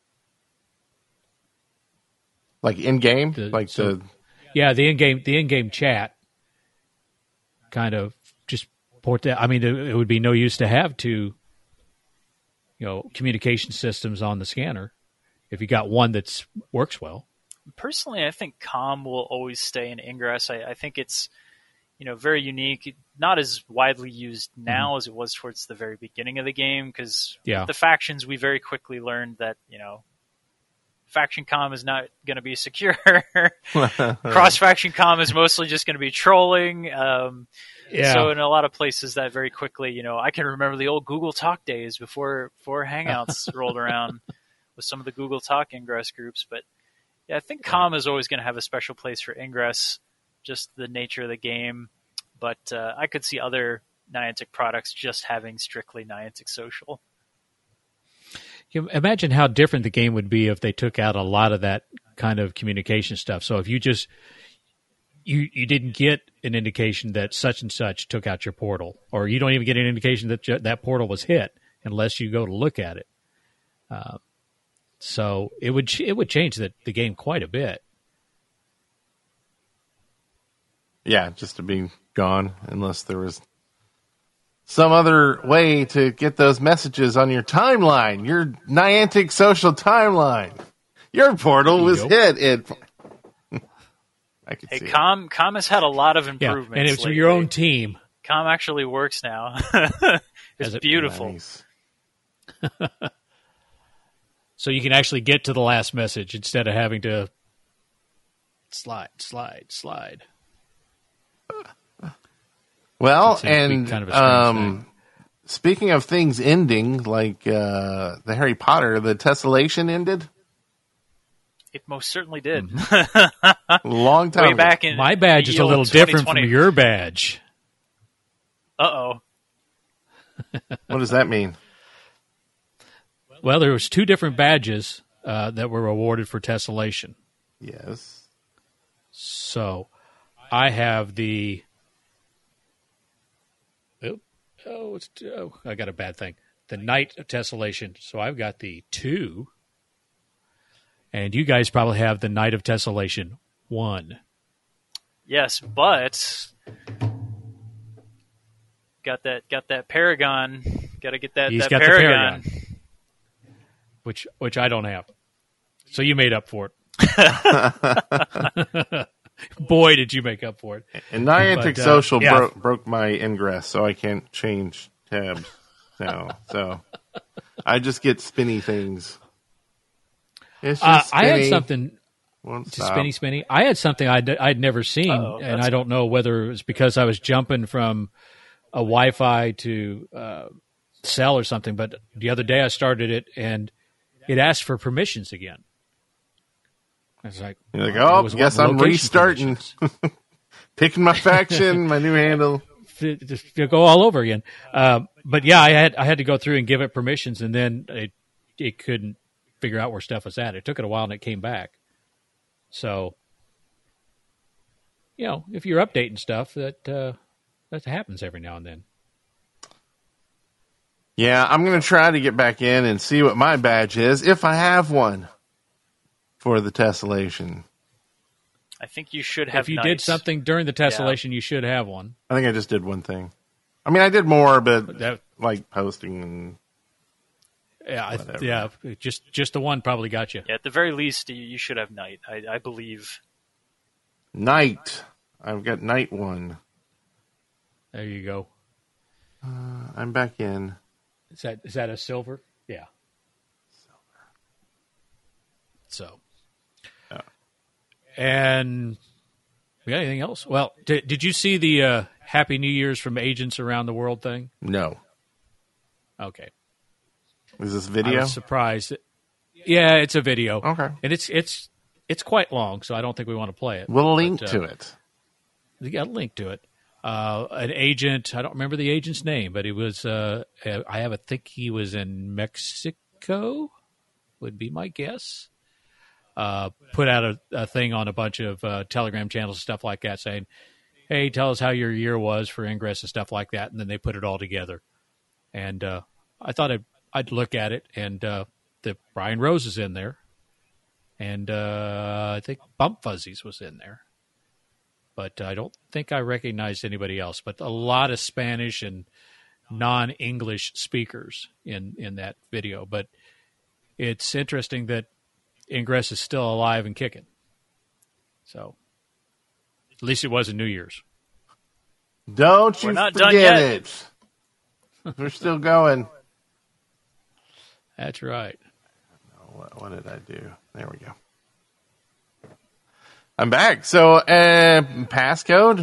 Like in-game? The- like so- the... Yeah, the in-game the in-game chat kind of just port that. I mean, it, it would be no use to have two, you know, communication systems on the scanner if you got one that works well. Personally, I think Com will always stay in Ingress. I, I think it's, you know, very unique, not as widely used now mm-hmm. as it was towards the very beginning of the game, because yeah. the factions, we very quickly learned that, you know, faction com is not going to be secure. Cross-faction com is mostly just going to be trolling. Um, yeah. So in a lot of places that very quickly, you know, I can remember the old Google Talk days before, before Hangouts rolled around with some of the Google Talk Ingress groups. But yeah, I think com is always going to have a special place for Ingress, just the nature of the game. But uh, I could see other Niantic products just having strictly Niantic Social. You imagine how different the game would be if they took out a lot of that kind of communication stuff. So if you just you you didn't get an indication that such and such took out your portal, or you don't even get an indication that that portal was hit unless you go to look at it. Uh, so it would it would change the, the game quite a bit. Yeah, just to be gone unless there was some other way to get those messages on your timeline, your Niantic social timeline. Your portal was hit. It. I could hey, see Com, it. Com has had a lot of improvements. Yeah, and it's lately. your own team. Com actually works now. It's it, beautiful. Nice. So you can actually get to the last message instead of having to slide, slide, slide. Well, and kind of um, speaking of things ending, like uh, the Harry Potter, the tessellation ended. It most certainly did. Mm-hmm. Long time Way ago. back in my badge is a little different from your badge. Uh-oh. What does that mean? Well, there was two different badges uh, that were awarded for tessellation. Yes. So I have the... Oh, oh, it's, oh, I got a bad thing. The Knight of Tessellation. So I've got the two. And you guys probably have the Knight of Tessellation one. Yes, but got that got that Paragon. Got to get that, He's that got Paragon. the Paragon. Which, which I don't have. So you made up for it. Boy, did you make up for it. And Niantic But, uh, Social yeah. broke broke my ingress, so I can't change tabs now. So I just get spinny things. It's Uh, just I had spinny. something Won't to stop. spinny spinny. I had something I'd I'd never seen, Uh-oh, and that's I don't know whether it was because I was jumping from a Wi-Fi to uh, cell or something. But the other day I started it, and it asked for permissions again. I was like, You're like, well, it oh, was guess wanting I'm location restarting. permissions. Picking my faction, my new handle. to, to go all over again. Uh, but yeah, I had I had to go through and give it permissions, and then it it couldn't figure out where stuff was at. It took it a while, and it came back. So, you know, if you're updating stuff, that uh, that happens every now and then. Yeah, I'm going to try to get back in and see what my badge is, if I have one, for the tessellation. I think you should have If you knights. did something during the tessellation, you should have one. I think I just did one thing. I mean, I did more, but That, like posting and yeah, I, Whatever. yeah, just just the one probably got you. Yeah, at the very least, you, you should have knight. I, I believe. night. I've got night one. There you go. Uh, I'm back in. Is that is that a silver? Yeah. So. Yeah. And we got anything else? Well, did did you see the uh, Happy New Year's from agents around the world thing? No. Okay. Is this I video? was surprised. Yeah, it's a video. Okay. And it's it's it's quite long, so I don't think we want to play it. We'll link But, uh, to it. We got a link to it. Uh, an agent, I don't remember the agent's name, but he was, uh, I have a think he was in Mexico, would be my guess. Uh, put out a, a thing on a bunch of uh, Telegram channels and stuff like that saying, hey, tell us how your year was for Ingress and stuff like that. And then they put it all together. And uh, I thought I'd, I'd look at it, and uh, the Brian Rose is in there. And uh, I think Bump Fuzzies was in there. But I don't think I recognized anybody else. But a lot of Spanish and non-English speakers in, in that video. But it's interesting that Ingress is still alive and kicking. So, at least it was in New Year's. Don't We're you not done forget yet. it. We're still going. That's right. What, what did I do? There we go. I'm back. So, uh, passcode?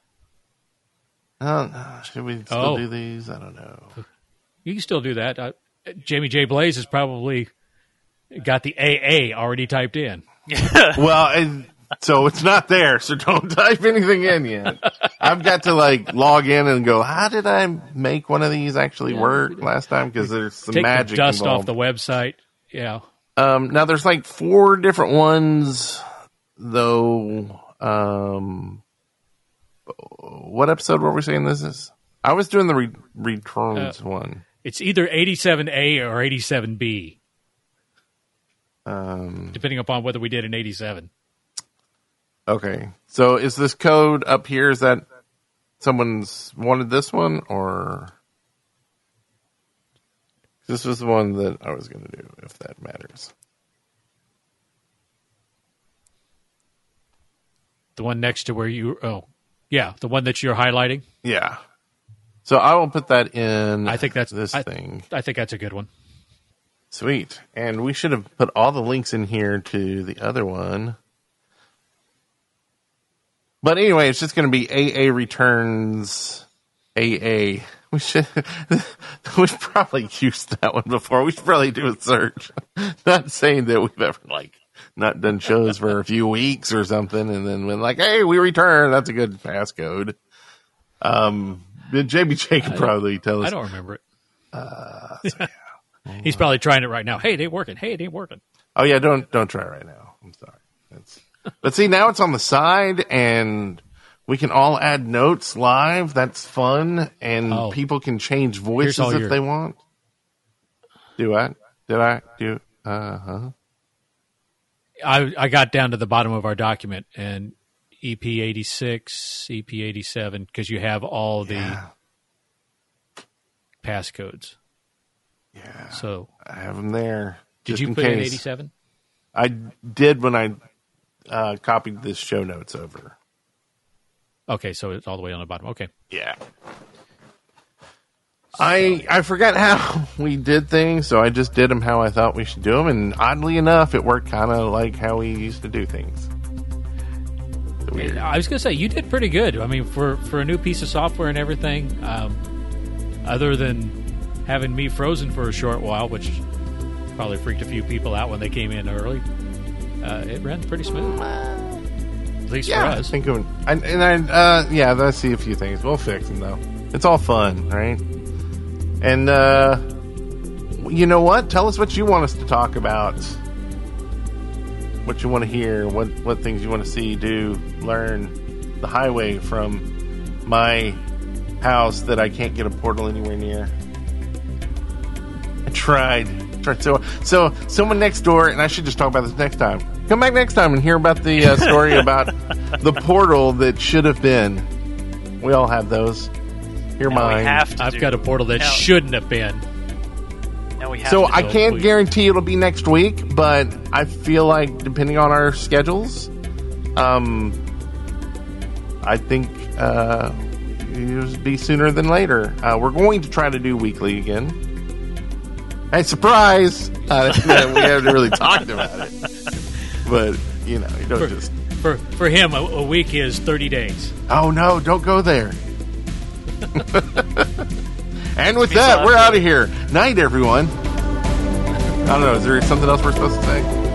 Oh, should we still Oh. do these? I don't know. You can still do that. Uh, Jamie J. Blaze has probably got the A A already typed in. Well, and, so it's not there, so don't type anything in yet. I've got to like log in and go, how did I make one of these actually work last time? Because there's some Take magic the dust involved. off the website. Yeah. Um, now there's like four different ones, though. Um, what episode were we saying this is? I was doing the re- returns Uh, one. It's either eighty-seven A or eighty-seven B, Um, depending upon whether we did an eighty-seven. okay, so is this code up here? Is that someone's wanted this one, or this was the one that I was going to do? If that matters. The one next to where you, oh, yeah, the one that you're highlighting. Yeah. So I will put that in. I think that's this I, thing. I think that's a good one. Sweet. And we should have put all the links in here to the other one. But anyway, it's just going to be A A returns A A. We should, we've probably used that one before. We should probably do a search. Not saying that we've ever like not done shows for a few weeks or something. And then when like, hey, we return, that's a good passcode. Um, J B J can probably tell us. I don't remember it. Uh, so, yeah. He's probably trying it right now. Hey, it ain't working. Hey, it ain't working. Oh yeah, don't don't try it right now. I'm sorry. It's, but see, now it's on the side, and we can all add notes live. That's fun, and Oh. people can change voices all if your- they want. Do I? Did I do? Uh huh. I I got down to the bottom of our document and E P eighty-six, E P eighty-seven, because you have all the Yeah. passcodes. Yeah. So I have them there. did just you in put in case. eighty-seven? I did when I uh, copied this show notes over. Okay, so it's all the way on the bottom. Okay. Yeah. I I forgot how we did things, so I just did them how I thought we should do them, and oddly enough, it worked kind of like how we used to do things. Weird. I was going to say, you did pretty good. I mean, for, for a new piece of software and everything, um, other than having me frozen for a short while, which probably freaked a few people out when they came in early, uh, it ran pretty smooth. At least Yeah, for I us. think of, I, and I, uh, yeah, I see a few things. We'll fix them, though. It's all fun, right? And, uh, you know what? Tell us what you want us to talk about. What you want to hear. What, what things you want to see, do, learn. The highway from my house that I can't get a portal anywhere near. I tried. tried so, so, someone next door, and I should just talk about this next time. Come back next time and hear about the uh, story about the portal that should have been. We all have those. Hear Now we mine. have to I've do- got a portal that now, shouldn't have been. Now we have So to I do it. can't please. guarantee it'll be next week, but I feel like depending on our schedules, um, I think uh, it'll be sooner than later. Uh, we're going to try to do weekly again. Hey, surprise! Uh, we haven't really talked about it, but you know, you don't For, just. for, for him, a, a week is thirty days. Oh no! Don't go there. And with Peace that, out, we're dude. out of here. Night, everyone. I don't know. Is there something else we're supposed to say?